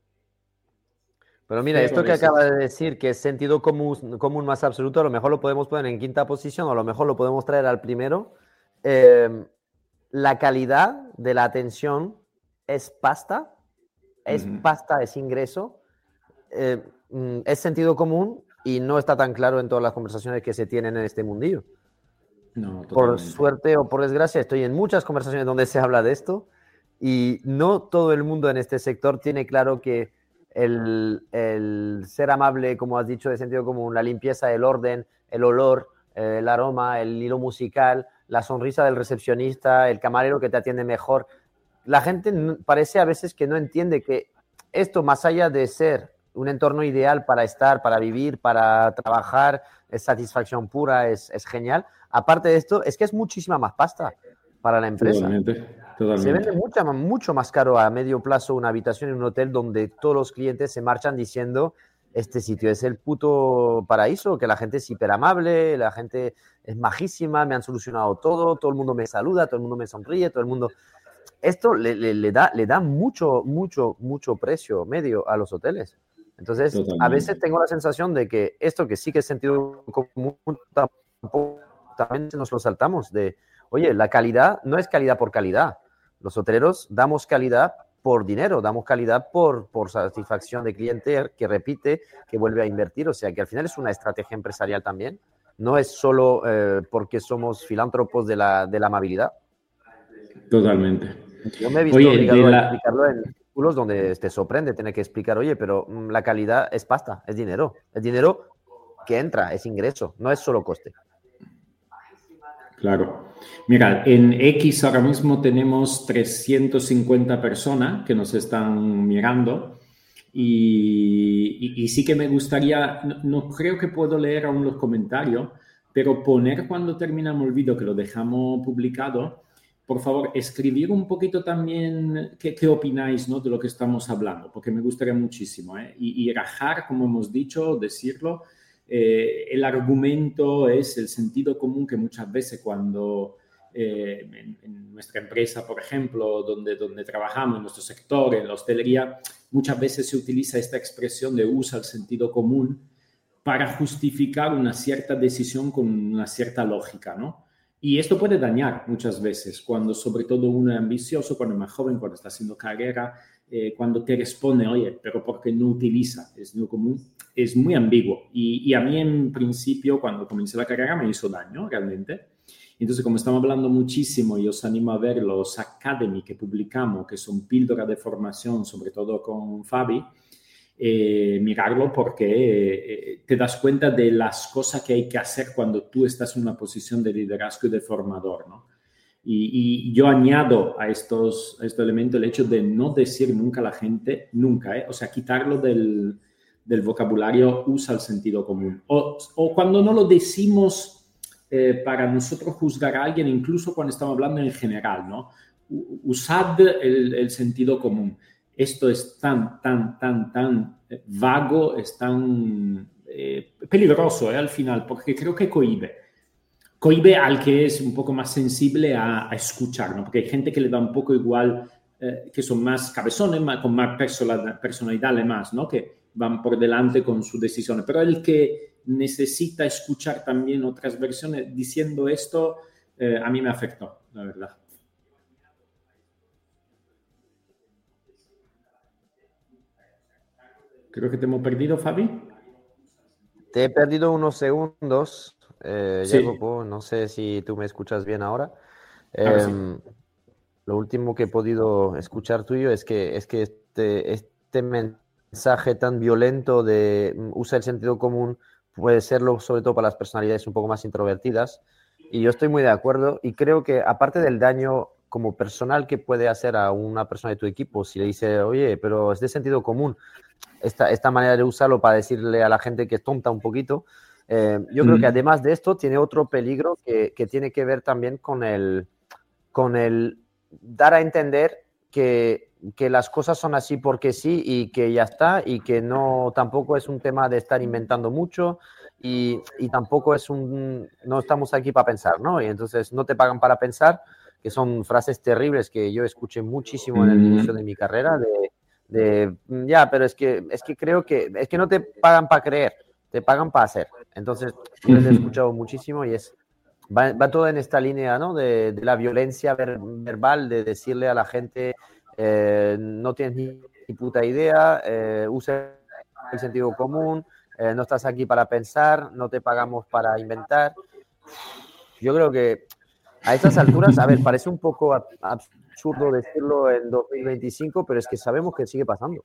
Pero mira, Pero esto que eso. acaba de decir, que es sentido común, común más absoluto, a lo mejor lo podemos poner en quinta posición o a lo mejor lo podemos traer al primero. Eh, la calidad de la atención es pasta, es Uh-huh. pasta, es ingreso, eh, es sentido común y no está tan claro en todas las conversaciones que se tienen en este mundillo. No, por suerte o por desgracia, estoy en muchas conversaciones donde se habla de esto y no todo el mundo en este sector tiene claro que el, el ser amable, como has dicho, de sentido común, la limpieza, el orden, el olor, eh, el aroma, el hilo musical, la sonrisa del recepcionista, el camarero que te atiende mejor. La gente parece a veces que no entiende que esto, más allá de ser un entorno ideal para estar, para vivir, para trabajar, es satisfacción pura, es, es genial. Aparte de esto, es que es muchísima más pasta para la empresa. Totalmente, totalmente. Se vende mucho, mucho más caro a medio plazo una habitación en un hotel donde todos los clientes se marchan diciendo este sitio es el puto paraíso, que la gente es hiper amable, la gente es majísima, me han solucionado todo, todo el mundo me saluda, todo el mundo me sonríe, todo el mundo... Esto le, le, le, da, le da mucho, mucho, mucho precio medio a los hoteles. Entonces, totalmente. A veces tengo la sensación de que esto que sí que es sentido común, también nos lo saltamos de, oye, la calidad no es calidad por calidad. Los hoteleros damos calidad por dinero, damos calidad por, por satisfacción de cliente que repite, que vuelve a invertir. O sea, que al final es una estrategia empresarial también. No es solo eh, porque somos filántropos de la, de la amabilidad. Totalmente. Yo me he visto oye, obligado a la... explicarlo en círculos donde te sorprende tener que explicar, oye, pero la calidad es pasta, es dinero. Es dinero que entra, es ingreso, no es solo coste. Claro. Mira, en X ahora mismo tenemos trescientas cincuenta personas que nos están mirando y, y, y sí que me gustaría, no, no creo que puedo leer aún los comentarios, pero poner cuando terminamos el vídeo, que lo dejamos publicado, por favor, escribir un poquito también qué, qué opináis, ¿no?, de lo que estamos hablando, porque me gustaría muchísimo, ¿eh? Y, y rajar, como hemos dicho, decirlo. Eh, el argumento es el sentido común que muchas veces cuando eh, en, en nuestra empresa, por ejemplo, donde, donde trabajamos, en nuestro sector, en la hostelería, muchas veces se utiliza esta expresión de usa el sentido común para justificar una cierta decisión con una cierta lógica, ¿no? Y esto puede dañar muchas veces, cuando sobre todo uno es ambicioso, cuando es más joven, cuando está haciendo carrera, eh, cuando te responde, oye, pero ¿por qué no utiliza el sentido común? Es muy ambiguo. Y, y a mí en principio, cuando comencé la carrera, me hizo daño realmente. Entonces, como estamos hablando muchísimo, y os animo a ver los Academy que publicamos, que son píldoras de formación, sobre todo con Fabi, Eh, mirarlo porque eh, te das cuenta de las cosas que hay que hacer cuando tú estás en una posición de liderazgo y de formador, ¿no? Y, y yo añado a estos, a estos elementos el hecho de no decir nunca a la gente, nunca, ¿eh? O sea, quitarlo del, del vocabulario, usa el sentido común. O, o cuando no lo decimos eh, para nosotros juzgar a alguien, incluso cuando estamos hablando en general, ¿no? Usad el, el sentido común. Esto es tan, tan, tan, tan vago, es tan eh, peligroso eh, al final, porque creo que cohíbe. Cohíbe al que es un poco más sensible a, a escuchar, ¿no? Porque hay gente que le da un poco igual, eh, que son más cabezones, más, con más personalidad, además, ¿no? Que van por delante con sus decisiones. Pero el que necesita escuchar también otras versiones, diciendo esto, eh, a mí me afectó, la verdad. Creo que te hemos perdido, Fabi. Te he perdido unos segundos, eh, Sí. Jacopo, no sé si tú me escuchas bien ahora. Ahora sí. Eh, lo último que he podido escuchar tuyo es que, es que este, este mensaje tan violento de usa el sentido común puede serlo sobre todo para las personalidades un poco más introvertidas. Y yo estoy muy de acuerdo y creo que aparte del daño como personal que puede hacer a una persona de tu equipo, si le dice, oye, pero es de sentido común, esta, esta manera de usarlo para decirle a la gente que es tonta un poquito, eh, yo mm. creo que además de esto tiene otro peligro que, que tiene que ver también con el, con el dar a entender que, que las cosas son así porque sí y que ya está, y que no tampoco es un tema de estar inventando mucho y, y tampoco es un, no estamos aquí para pensar, ¿no? Y entonces no te pagan para pensar, que son frases terribles que yo escuché muchísimo en el inicio de mi carrera, de, de ya, pero es que, es que creo que, es que no te pagan para creer, te pagan para hacer. Entonces yo les he escuchado muchísimo y es Va, va todo en esta línea, ¿no? De, de la violencia ver, verbal, de decirle a la gente, eh, no tienes ni, ni puta idea, eh, usa el sentido común, eh, no estás aquí para pensar, no te pagamos para inventar. Yo creo que a estas alturas, a ver, parece un poco absurdo decirlo en dos mil veinticinco, pero es que sabemos que sigue pasando.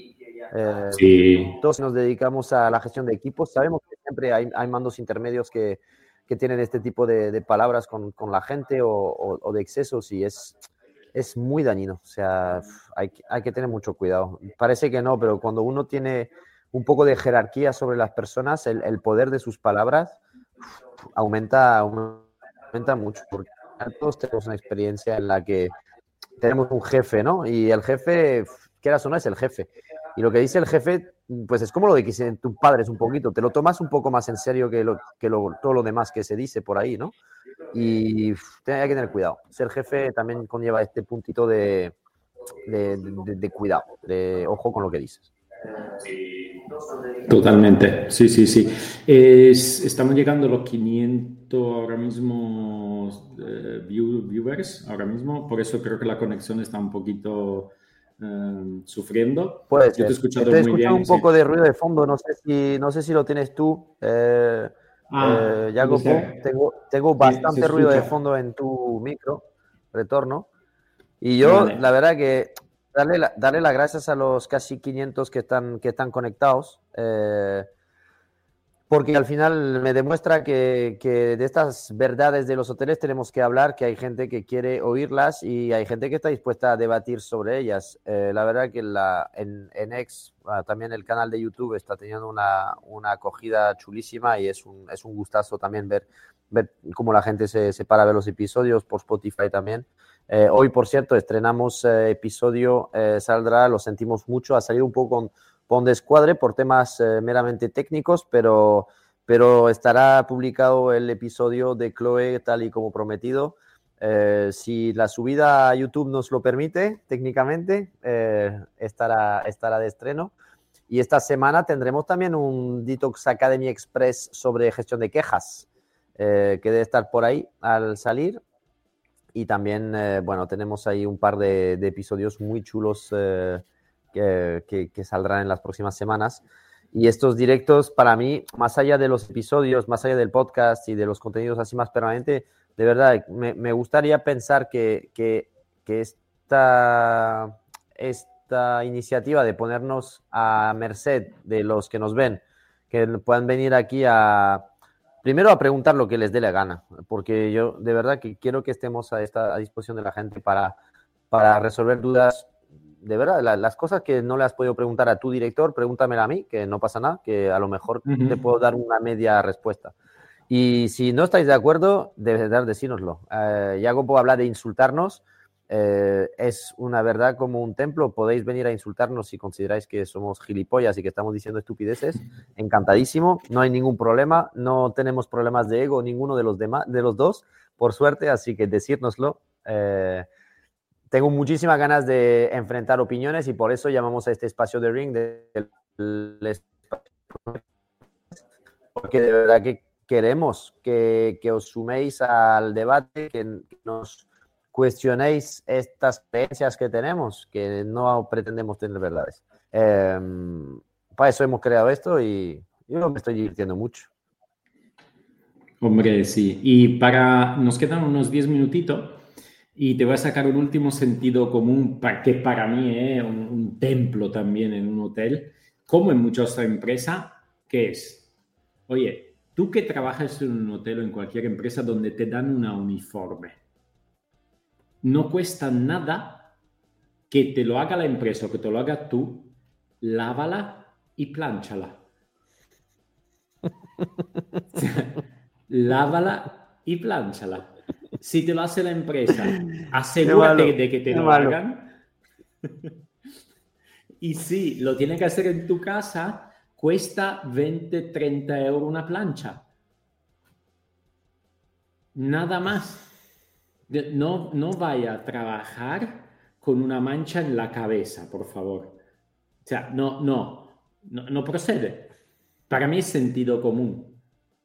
Eh, sí. Todos nos dedicamos a la gestión de equipos, sabemos que siempre hay, hay mandos intermedios que que tienen este tipo de, de palabras con, con la gente o, o, o de excesos y es, es muy dañino. O sea, hay, hay que tener mucho cuidado. Parece que no, pero cuando uno tiene un poco de jerarquía sobre las personas, el, el poder de sus palabras aumenta, aumenta mucho. Porque todos tenemos una experiencia en la que tenemos un jefe, ¿no? Y el jefe, quieras o no, es el jefe. Y lo que dice el jefe, pues es como lo de que dicen tus padres un poquito, te lo tomas un poco más en serio que, lo, que lo, todo lo demás que se dice por ahí, ¿no? Y hay que tener cuidado. Ser jefe también conlleva este puntito de, de, de, de cuidado, de ojo con lo que dices. Totalmente, sí, sí, sí. Es, estamos llegando a los quinientos ahora mismo eh, view, viewers, ahora mismo, por eso creo que la conexión está un poquito... Um, sufriendo. Puede Yo ser. te he escuchado Estoy muy escuchando bien, un poco sí. de ruido de fondo, no sé si, no sé si lo tienes tú, eh, ah, eh, Jacopo. Tengo, tengo bastante sí, ruido de fondo en tu micro, retorno. Y yo, vale. la verdad que darle, la, darle las gracias a los casi quinientos que están, que están conectados. Eh, porque al final me demuestra que, que de estas verdades de los hoteles tenemos que hablar, que hay gente que quiere oírlas y hay gente que está dispuesta a debatir sobre ellas. Eh, la verdad que la, en, en X, ah, también el canal de YouTube está teniendo una, una acogida chulísima y es un, es un gustazo también ver, ver cómo la gente se, se para a ver los episodios, por Spotify también. Eh, hoy, por cierto, estrenamos eh, episodio, eh, saldrá, lo sentimos mucho, ha salido un poco con Pon Descuadre por temas eh, meramente técnicos, pero, pero estará publicado el episodio de Chloe tal y como prometido. Eh, si la subida a YouTube nos lo permite, técnicamente, eh, estará, estará de estreno. Y esta semana tendremos también un Detox Academy Express sobre gestión de quejas, eh, que debe estar por ahí al salir. Y también, eh, bueno, tenemos ahí un par de, de episodios muy chulos eh, que, que, que saldrán en las próximas semanas. Y estos directos, para mí, más allá de los episodios, más allá del podcast y de los contenidos así más permanente, de verdad, me, me gustaría pensar que, que, que esta, esta iniciativa de ponernos a merced de los que nos ven, que puedan venir aquí a... Primero a preguntar lo que les dé la gana, porque yo de verdad que quiero que estemos a, esta, a disposición de la gente para, para resolver dudas. De verdad, la, las cosas que no le has podido preguntar a tu director, pregúntamela a mí, que no pasa nada, que a lo mejor uh-huh. te puedo dar una media respuesta. Y si no estáis de acuerdo, de verdad, decírnoslo. Eh, Yago puede hablar de insultarnos. Eh, es una verdad como un templo. Podéis venir a insultarnos si consideráis que somos gilipollas y que estamos diciendo estupideces. Encantadísimo, no hay ningún problema. No tenemos problemas de ego ninguno de los, demás, de los dos, por suerte, así que decírnoslo. Eh, tengo muchísimas ganas de enfrentar opiniones y por eso llamamos a este espacio de Ring de, de, de, porque de verdad que queremos que, que os suméis al debate, que, que nos cuestionéis estas creencias que tenemos, que no pretendemos tener verdades. Eh, para eso hemos creado esto y yo me estoy divirtiendo mucho. Hombre, sí. Y para, nos quedan unos diez minutitos y te voy a sacar un último sentido común que para mí es un, un templo también en un hotel, como en muchas otras empresas, que es, oye, tú que trabajas en un hotel o en cualquier empresa donde te dan una uniforme, no cuesta nada que te lo haga la empresa o que te lo hagas tú, lávala y plánchala. Lávala y plánchala. Si te lo hace la empresa, asegúrate de que te lo malo. hagan. Y si lo tienes que hacer en tu casa, cuesta veinte, treinta euros una plancha. Nada más. No, no vaya a trabajar con una mancha en la cabeza, por favor. O sea, no, no, no, no procede. Para mí es sentido común.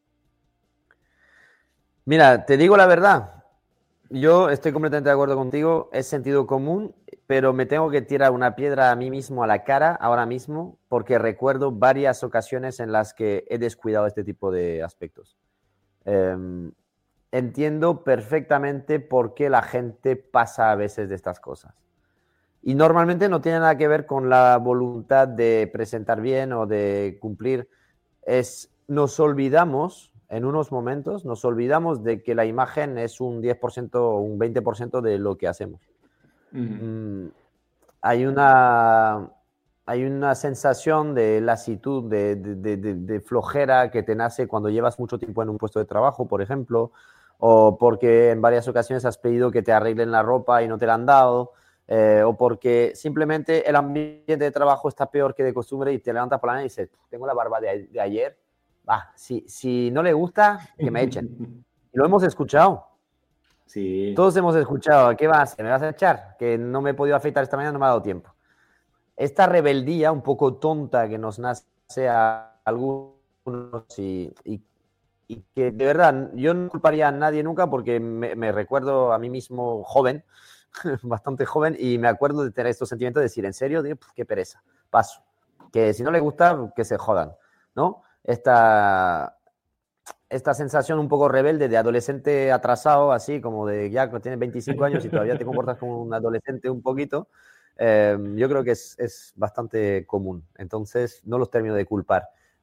Mira, te digo la verdad. Yo estoy completamente de acuerdo contigo. Es sentido común, pero me tengo que tirar una piedra a mí mismo a la cara ahora mismo porque recuerdo varias ocasiones en las que he descuidado este tipo de aspectos. Eh, Entiendo perfectamente por qué la gente pasa a veces de estas cosas. Y normalmente no tiene nada que ver con la voluntad de presentar bien o de cumplir. Es, nos olvidamos, en unos momentos, nos olvidamos de que la imagen es un diez por ciento o un veinte por ciento de lo que hacemos. Uh-huh. Mm, hay una... Hay una sensación de lasitud, de, de, de, de flojera que te nace cuando llevas mucho tiempo en un puesto de trabajo, por ejemplo, o porque en varias ocasiones has pedido que te arreglen la ropa y no te la han dado, eh, o porque simplemente el ambiente de trabajo está peor que de costumbre y te levantas por la mañana y dices, tengo la barba de, de ayer, bah, si, si no le gusta, que me echen. Y lo hemos escuchado. Sí. Todos hemos escuchado, ¿qué vas a hacer? ¿Me vas a echar? Que no me he podido afeitar esta mañana, no me ha dado tiempo. Esta rebeldía un poco tonta que nos nace a algunos y, y, y que de verdad yo no culparía a nadie nunca porque me, me recuerdo a mí mismo joven, bastante joven, y me acuerdo de tener estos sentimientos de decir, ¿en serio? Digo, qué pereza, paso. Que si no le gusta, que se jodan, ¿no? Esta, esta sensación un poco rebelde de adolescente atrasado, así como de ya que tienes veinticinco años y todavía te comportas como un adolescente un poquito. Eh, yo creo que es, es bastante común, entonces no los termino de culpar,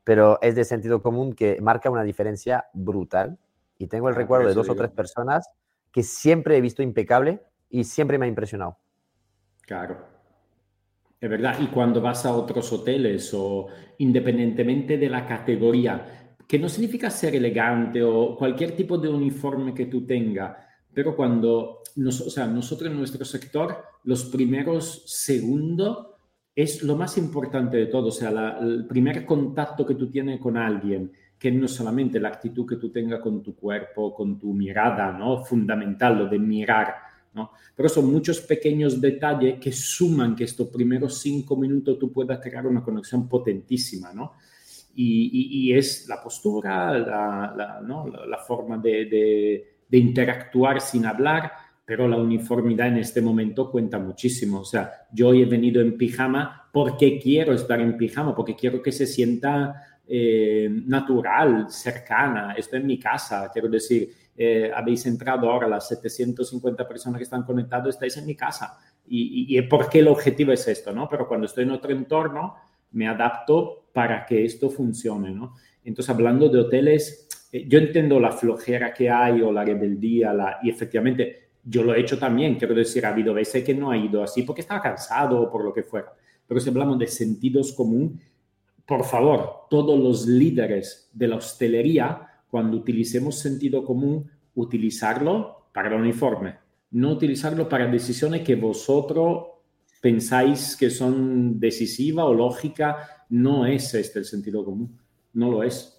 pero es de sentido común que marca una diferencia brutal. Y tengo el Ah, recuerdo por de eso dos o digo. tres personas que siempre he visto impecable y siempre me ha impresionado. Claro. Es verdad, y cuando vas a otros hoteles o independientemente de la categoría, que no significa ser elegante o cualquier tipo de uniforme que tú tengas, pero cuando, nos, o sea, nosotros en nuestro sector, los primeros segundos es lo más importante de todo, o sea, la, el primer contacto que tú tienes con alguien, que no solamente la actitud que tú tengas con tu cuerpo, con tu mirada, ¿no? Fundamental, lo de mirar, ¿no? Pero son muchos pequeños detalles que suman que estos primeros cinco minutos tú puedas crear una conexión potentísima, ¿no? Y, y, y es la postura, la, la, ¿no? la, la forma de, de, de interactuar sin hablar, pero la uniformidad en este momento cuenta muchísimo. O sea, yo hoy he venido en pijama porque quiero estar en pijama, porque quiero que se sienta eh, natural, cercana. Estoy en mi casa, quiero decir, eh, habéis entrado ahora las setecientas cincuenta personas que están conectadas, estáis en mi casa. Y, y, y porque el objetivo es esto, ¿no? Pero cuando estoy en otro entorno, me adapto para que esto funcione, ¿no? Entonces, hablando de hoteles, eh, yo entiendo la flojera que hay o la rebeldía, la, y efectivamente yo lo he hecho también, quiero decir, ha habido veces que no ha ido así porque estaba cansado o por lo que fuera. Pero si hablamos de sentidos común, por favor, todos los líderes de la hostelería, cuando utilicemos sentido común, utilizarlo para el uniforme, no utilizarlo para decisiones que vosotros pensáis que son decisivas o lógicas. No es este el sentido común, no lo es.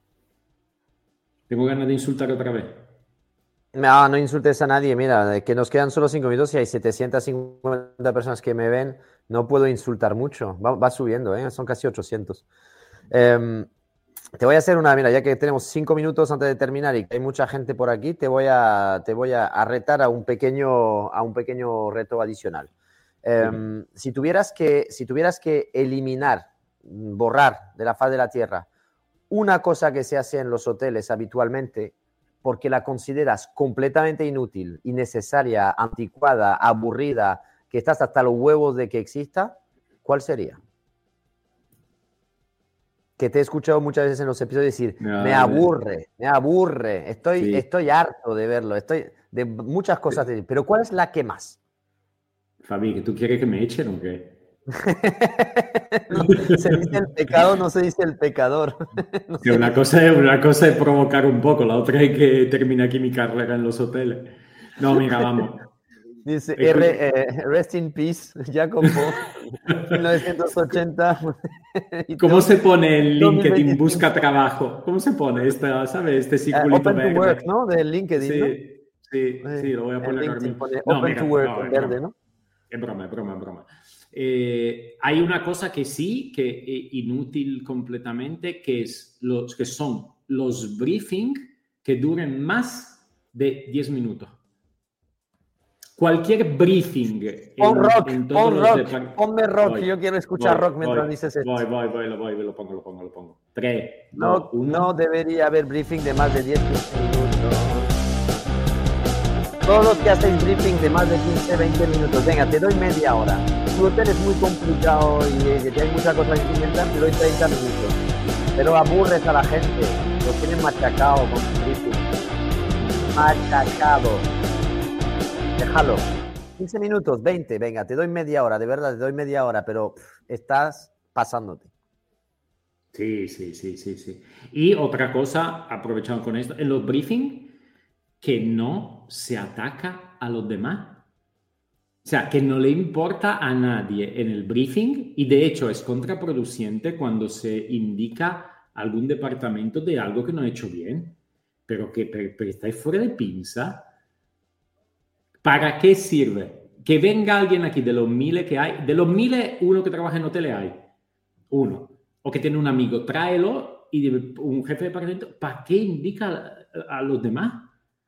Tengo ganas de insultar otra vez. No, no insultes a nadie. Mira, que nos quedan solo cinco minutos y hay setecientas cincuenta personas que me ven. No puedo insultar mucho. Va, va subiendo, ¿eh? Son casi ochocientos. Eh, te voy a hacer una, mira, ya que tenemos cinco minutos antes de terminar y que hay mucha gente por aquí, te voy a, te voy a, a retar a un pequeño, a un pequeño reto adicional. Eh, si tuvieras que, si tuvieras que eliminar, borrar de la faz de la tierra una cosa que se hace en los hoteles habitualmente, porque la consideras completamente inútil, innecesaria, anticuada, aburrida, que estás hasta los huevos de que exista, ¿cuál sería? Que te he escuchado muchas veces en los episodios decir, No, me aburre, me aburre, estoy, sí. estoy harto de verlo, estoy de muchas cosas, de, pero ¿cuál es la que más? Fabi, ¿que tú quieres que me echen o qué? No, se dice el pecado, no se dice el pecador. No Que una, cosa es, una cosa es provocar un poco, la otra es que termine aquí mi carrera en los hoteles. No, mira, vamos. Dice, Escucha. R, eh, rest in peace, Jacopo, mil novecientos ochenta. ¿Cómo se pone en LinkedIn dos mil veinticinco. busca trabajo? ¿Cómo se pone esta, ¿sabes? Este Uh, circulito open to work, verde. ¿no? De LinkedIn, ¿no? Sí, sí, Eh, sí, lo voy a en poner ahora LinkedIn mismo. pone No, open mira, to work no, en es verde, broma. ¿no? Es broma, es broma, es broma. Eh, hay una cosa que sí, que es inútil completamente, que, es los, que son los briefings que duren más de diez minutos. Cualquier briefing Pon en, rock, en todos pon los rock, departamentos. ponme rock, Voy, yo quiero escuchar voy, rock voy, mientras dices esto. voy, voy, voy, lo voy, lo pongo, lo pongo, lo pongo. tres, dos, No, no uno. debería haber briefing de más de diez, quince minutos. Todos los que hacéis briefing de más de quince, veinte minutos, venga, te doy media hora. Tu hotel es muy complicado y que hay muchas cosas que inventar, te doy treinta minutos. Pero aburres a la gente, los tienes machacado con tu briefing. Machacado. Déjalo. quince minutos, veinte, venga, te doy media hora, de verdad, te doy media hora, pero pff, estás pasándote. Sí, sí, sí, sí, sí. Y otra cosa, aprovechando con esto, en los briefings, que no se ataca a los demás. O sea, que no le importa a nadie en el briefing y de hecho es contraproducente cuando se indica algún departamento de algo que no ha hecho bien, pero que pero, pero estáis fuera de pinza. ¿Para qué sirve? Que venga alguien aquí de los miles que hay, de los miles, uno que trabaja en hoteles hay, uno, o que tiene un amigo, tráelo y un jefe de departamento, ¿para qué indica a, a los demás?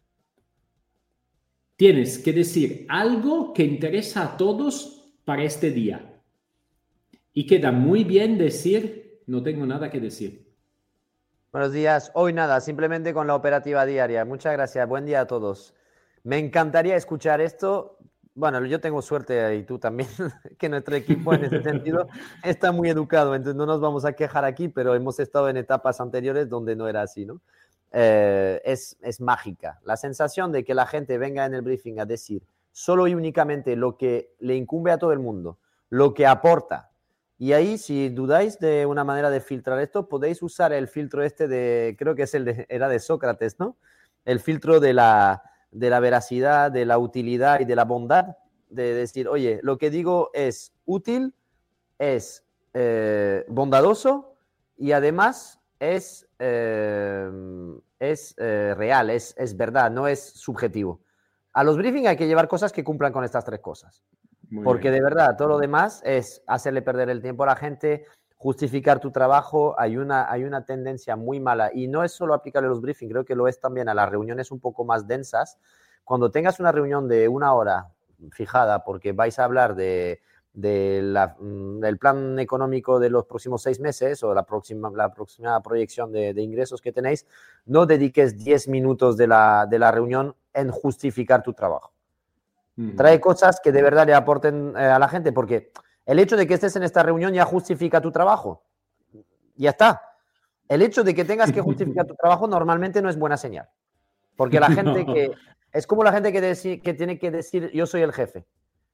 Tienes que decir algo que interesa a todos para este día. Y queda muy bien decir, no tengo nada que decir. Buenos días. Hoy nada, simplemente con la operativa diaria. Muchas gracias. Buen día a todos. Me encantaría escuchar esto bueno, yo tengo suerte y tú también, que nuestro equipo en ese sentido está muy educado, entonces no nos vamos a quejar aquí, pero hemos estado en etapas anteriores donde no era así, ¿no? Eh, es, es mágica. La sensación de que la gente venga en el briefing a decir solo y únicamente lo que le incumbe a todo el mundo, lo que aporta. Y ahí, si dudáis de una manera de filtrar esto, podéis usar el filtro este de, creo que es el de, era de Sócrates, ¿no? El filtro de la, de la veracidad, de la utilidad y de la bondad, de decir, oye, lo que digo es útil, es eh, bondadoso y además es, eh, es eh, real, es, es verdad, no es subjetivo. A los briefings hay que llevar cosas que cumplan con estas tres cosas. Muy Porque bien. de verdad, todo lo demás es hacerle perder el tiempo a la gente, justificar tu trabajo. Hay una, hay una tendencia muy mala y no es solo aplicable a los briefings, creo que lo es también a las reuniones un poco más densas. Cuando tengas una reunión de una hora fijada porque vais a hablar de, de la, del plan económico de los próximos seis meses o la próxima, la próxima proyección de, de ingresos que tenéis, no dediques diez minutos de la, de la reunión en justificar tu trabajo. Trae cosas que de verdad le aporten eh, a la gente, porque el hecho de que estés en esta reunión ya justifica tu trabajo. Ya está. El hecho de que tengas que justificar tu trabajo normalmente no es buena señal. Porque la gente No. que... Es como la gente que, deci, que tiene que decir yo soy el jefe.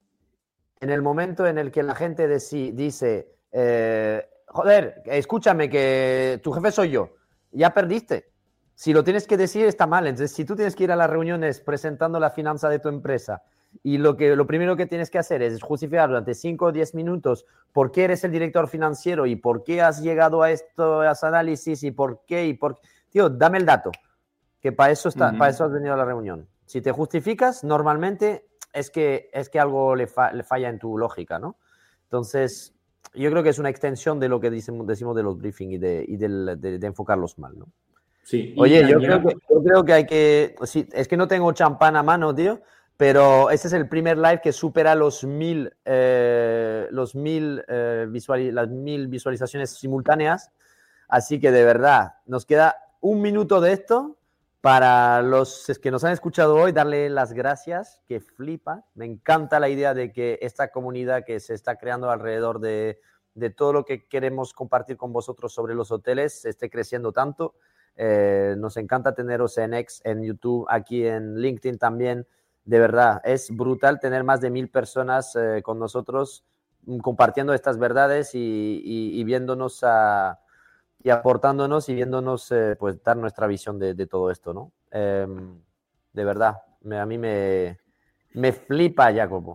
En el momento en el que la gente deci, dice eh, joder, escúchame que tu jefe soy yo, ya perdiste. Si lo tienes que decir está mal. Entonces, si tú tienes que ir a las reuniones presentando la finanza de tu empresa y lo, que, lo primero que tienes que hacer es justificar durante cinco o diez minutos por qué eres el director financiero y por qué has llegado a estos análisis y por qué y por... Tío, dame el dato, que para eso, está, uh-huh. para eso has venido a la reunión. Si te justificas, normalmente es que, es que algo le, fa, le falla en tu lógica, ¿no? Entonces, yo creo que es una extensión de lo que decimos, decimos de los briefings y, de, y del, de, de enfocarlos mal, ¿no? Sí. Oye, yo creo, que, yo creo que hay que... Sí, es que no tengo champán a mano, tío, pero este es el primer live que supera los mil, eh, los mil, eh, visual, las mil visualizaciones simultáneas. Así que de verdad, nos queda un minuto de esto para los que nos han escuchado hoy, darle las gracias, que flipa. Me encanta la idea de que esta comunidad que se está creando alrededor de, de todo lo que queremos compartir con vosotros sobre los hoteles esté creciendo tanto. Eh, nos encanta teneros en X, en YouTube, aquí en LinkedIn también. De verdad, es brutal tener más de mil personas eh, con nosotros compartiendo estas verdades y, y, y viéndonos a, y aportándonos y viéndonos eh, pues dar nuestra visión de, de todo esto, ¿no? Eh, de verdad, me, a mí me, me flipa, Jacopo.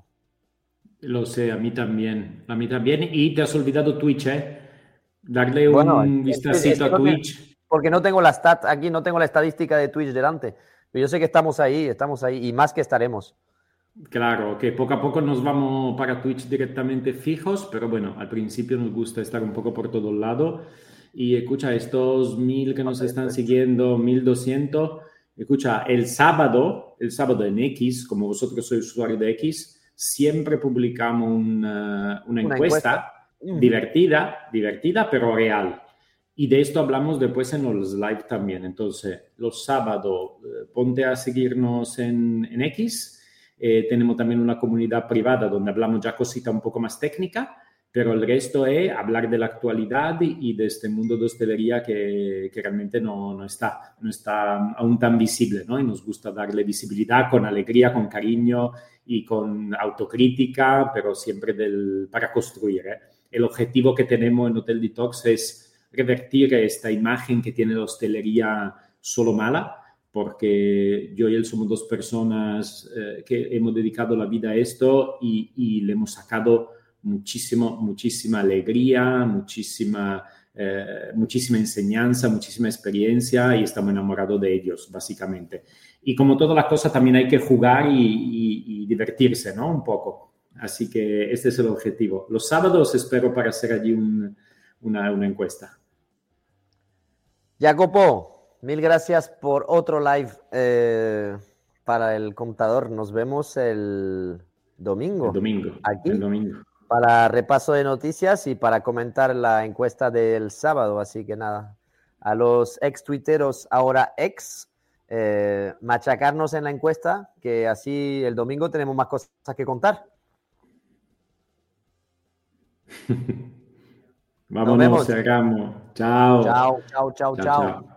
Lo sé, a mí también, a mí también. Y te has olvidado Twitch, ¿eh? Darle bueno, un vistacito es que a no Twitch. Tengo, porque no tengo la stat aquí, no tengo la estadística de Twitch delante. Pero yo sé que estamos ahí, estamos ahí y más que estaremos. Claro, que poco a poco nos vamos para Twitch directamente fijos, pero bueno, al principio nos gusta estar un poco por todos lados. Y escucha, estos mil que nos están siguiendo, mil doscientos, escucha, el sábado, el sábado en X, como vosotros sois usuario de X, siempre publicamos una, una, una encuesta, encuesta. divertida, divertida, pero real. Y de esto hablamos después en los live también. Entonces, los sábados, eh, ponte a seguirnos en, en X. Eh, tenemos también una comunidad privada donde hablamos ya cosita un poco más técnica, pero el resto es hablar de la actualidad y de este mundo de hostelería que, que realmente no, no, está, no está aún tan visible, ¿no? Y nos gusta darle visibilidad con alegría, con cariño y con autocrítica, pero siempre del, para construir, ¿eh? El objetivo que tenemos en Hotel Detox es revertir esta imagen que tiene la hostelería solo mala, porque yo y él somos dos personas eh, que hemos dedicado la vida a esto y, y le hemos sacado muchísimo, muchísima alegría, muchísima, eh, muchísima enseñanza, muchísima experiencia y estamos enamorados de ellos, básicamente. Y como todas las cosas, también hay que jugar y, y, y divertirse, ¿no? Un poco. Así que este es el objetivo. Los sábados espero para hacer allí un, una, una encuesta. Jacopo, mil gracias por otro live eh, para el contador. Nos vemos el domingo. El domingo. Aquí. El domingo. Para repaso de noticias y para comentar la encuesta del sábado. Así que nada, a los ex tuiteros, ahora ex, eh, machacarnos en la encuesta, que así el domingo tenemos más cosas que contar. Vámonos, cerramos. Chao. Chao, chao, chao, Chao, chao. chao.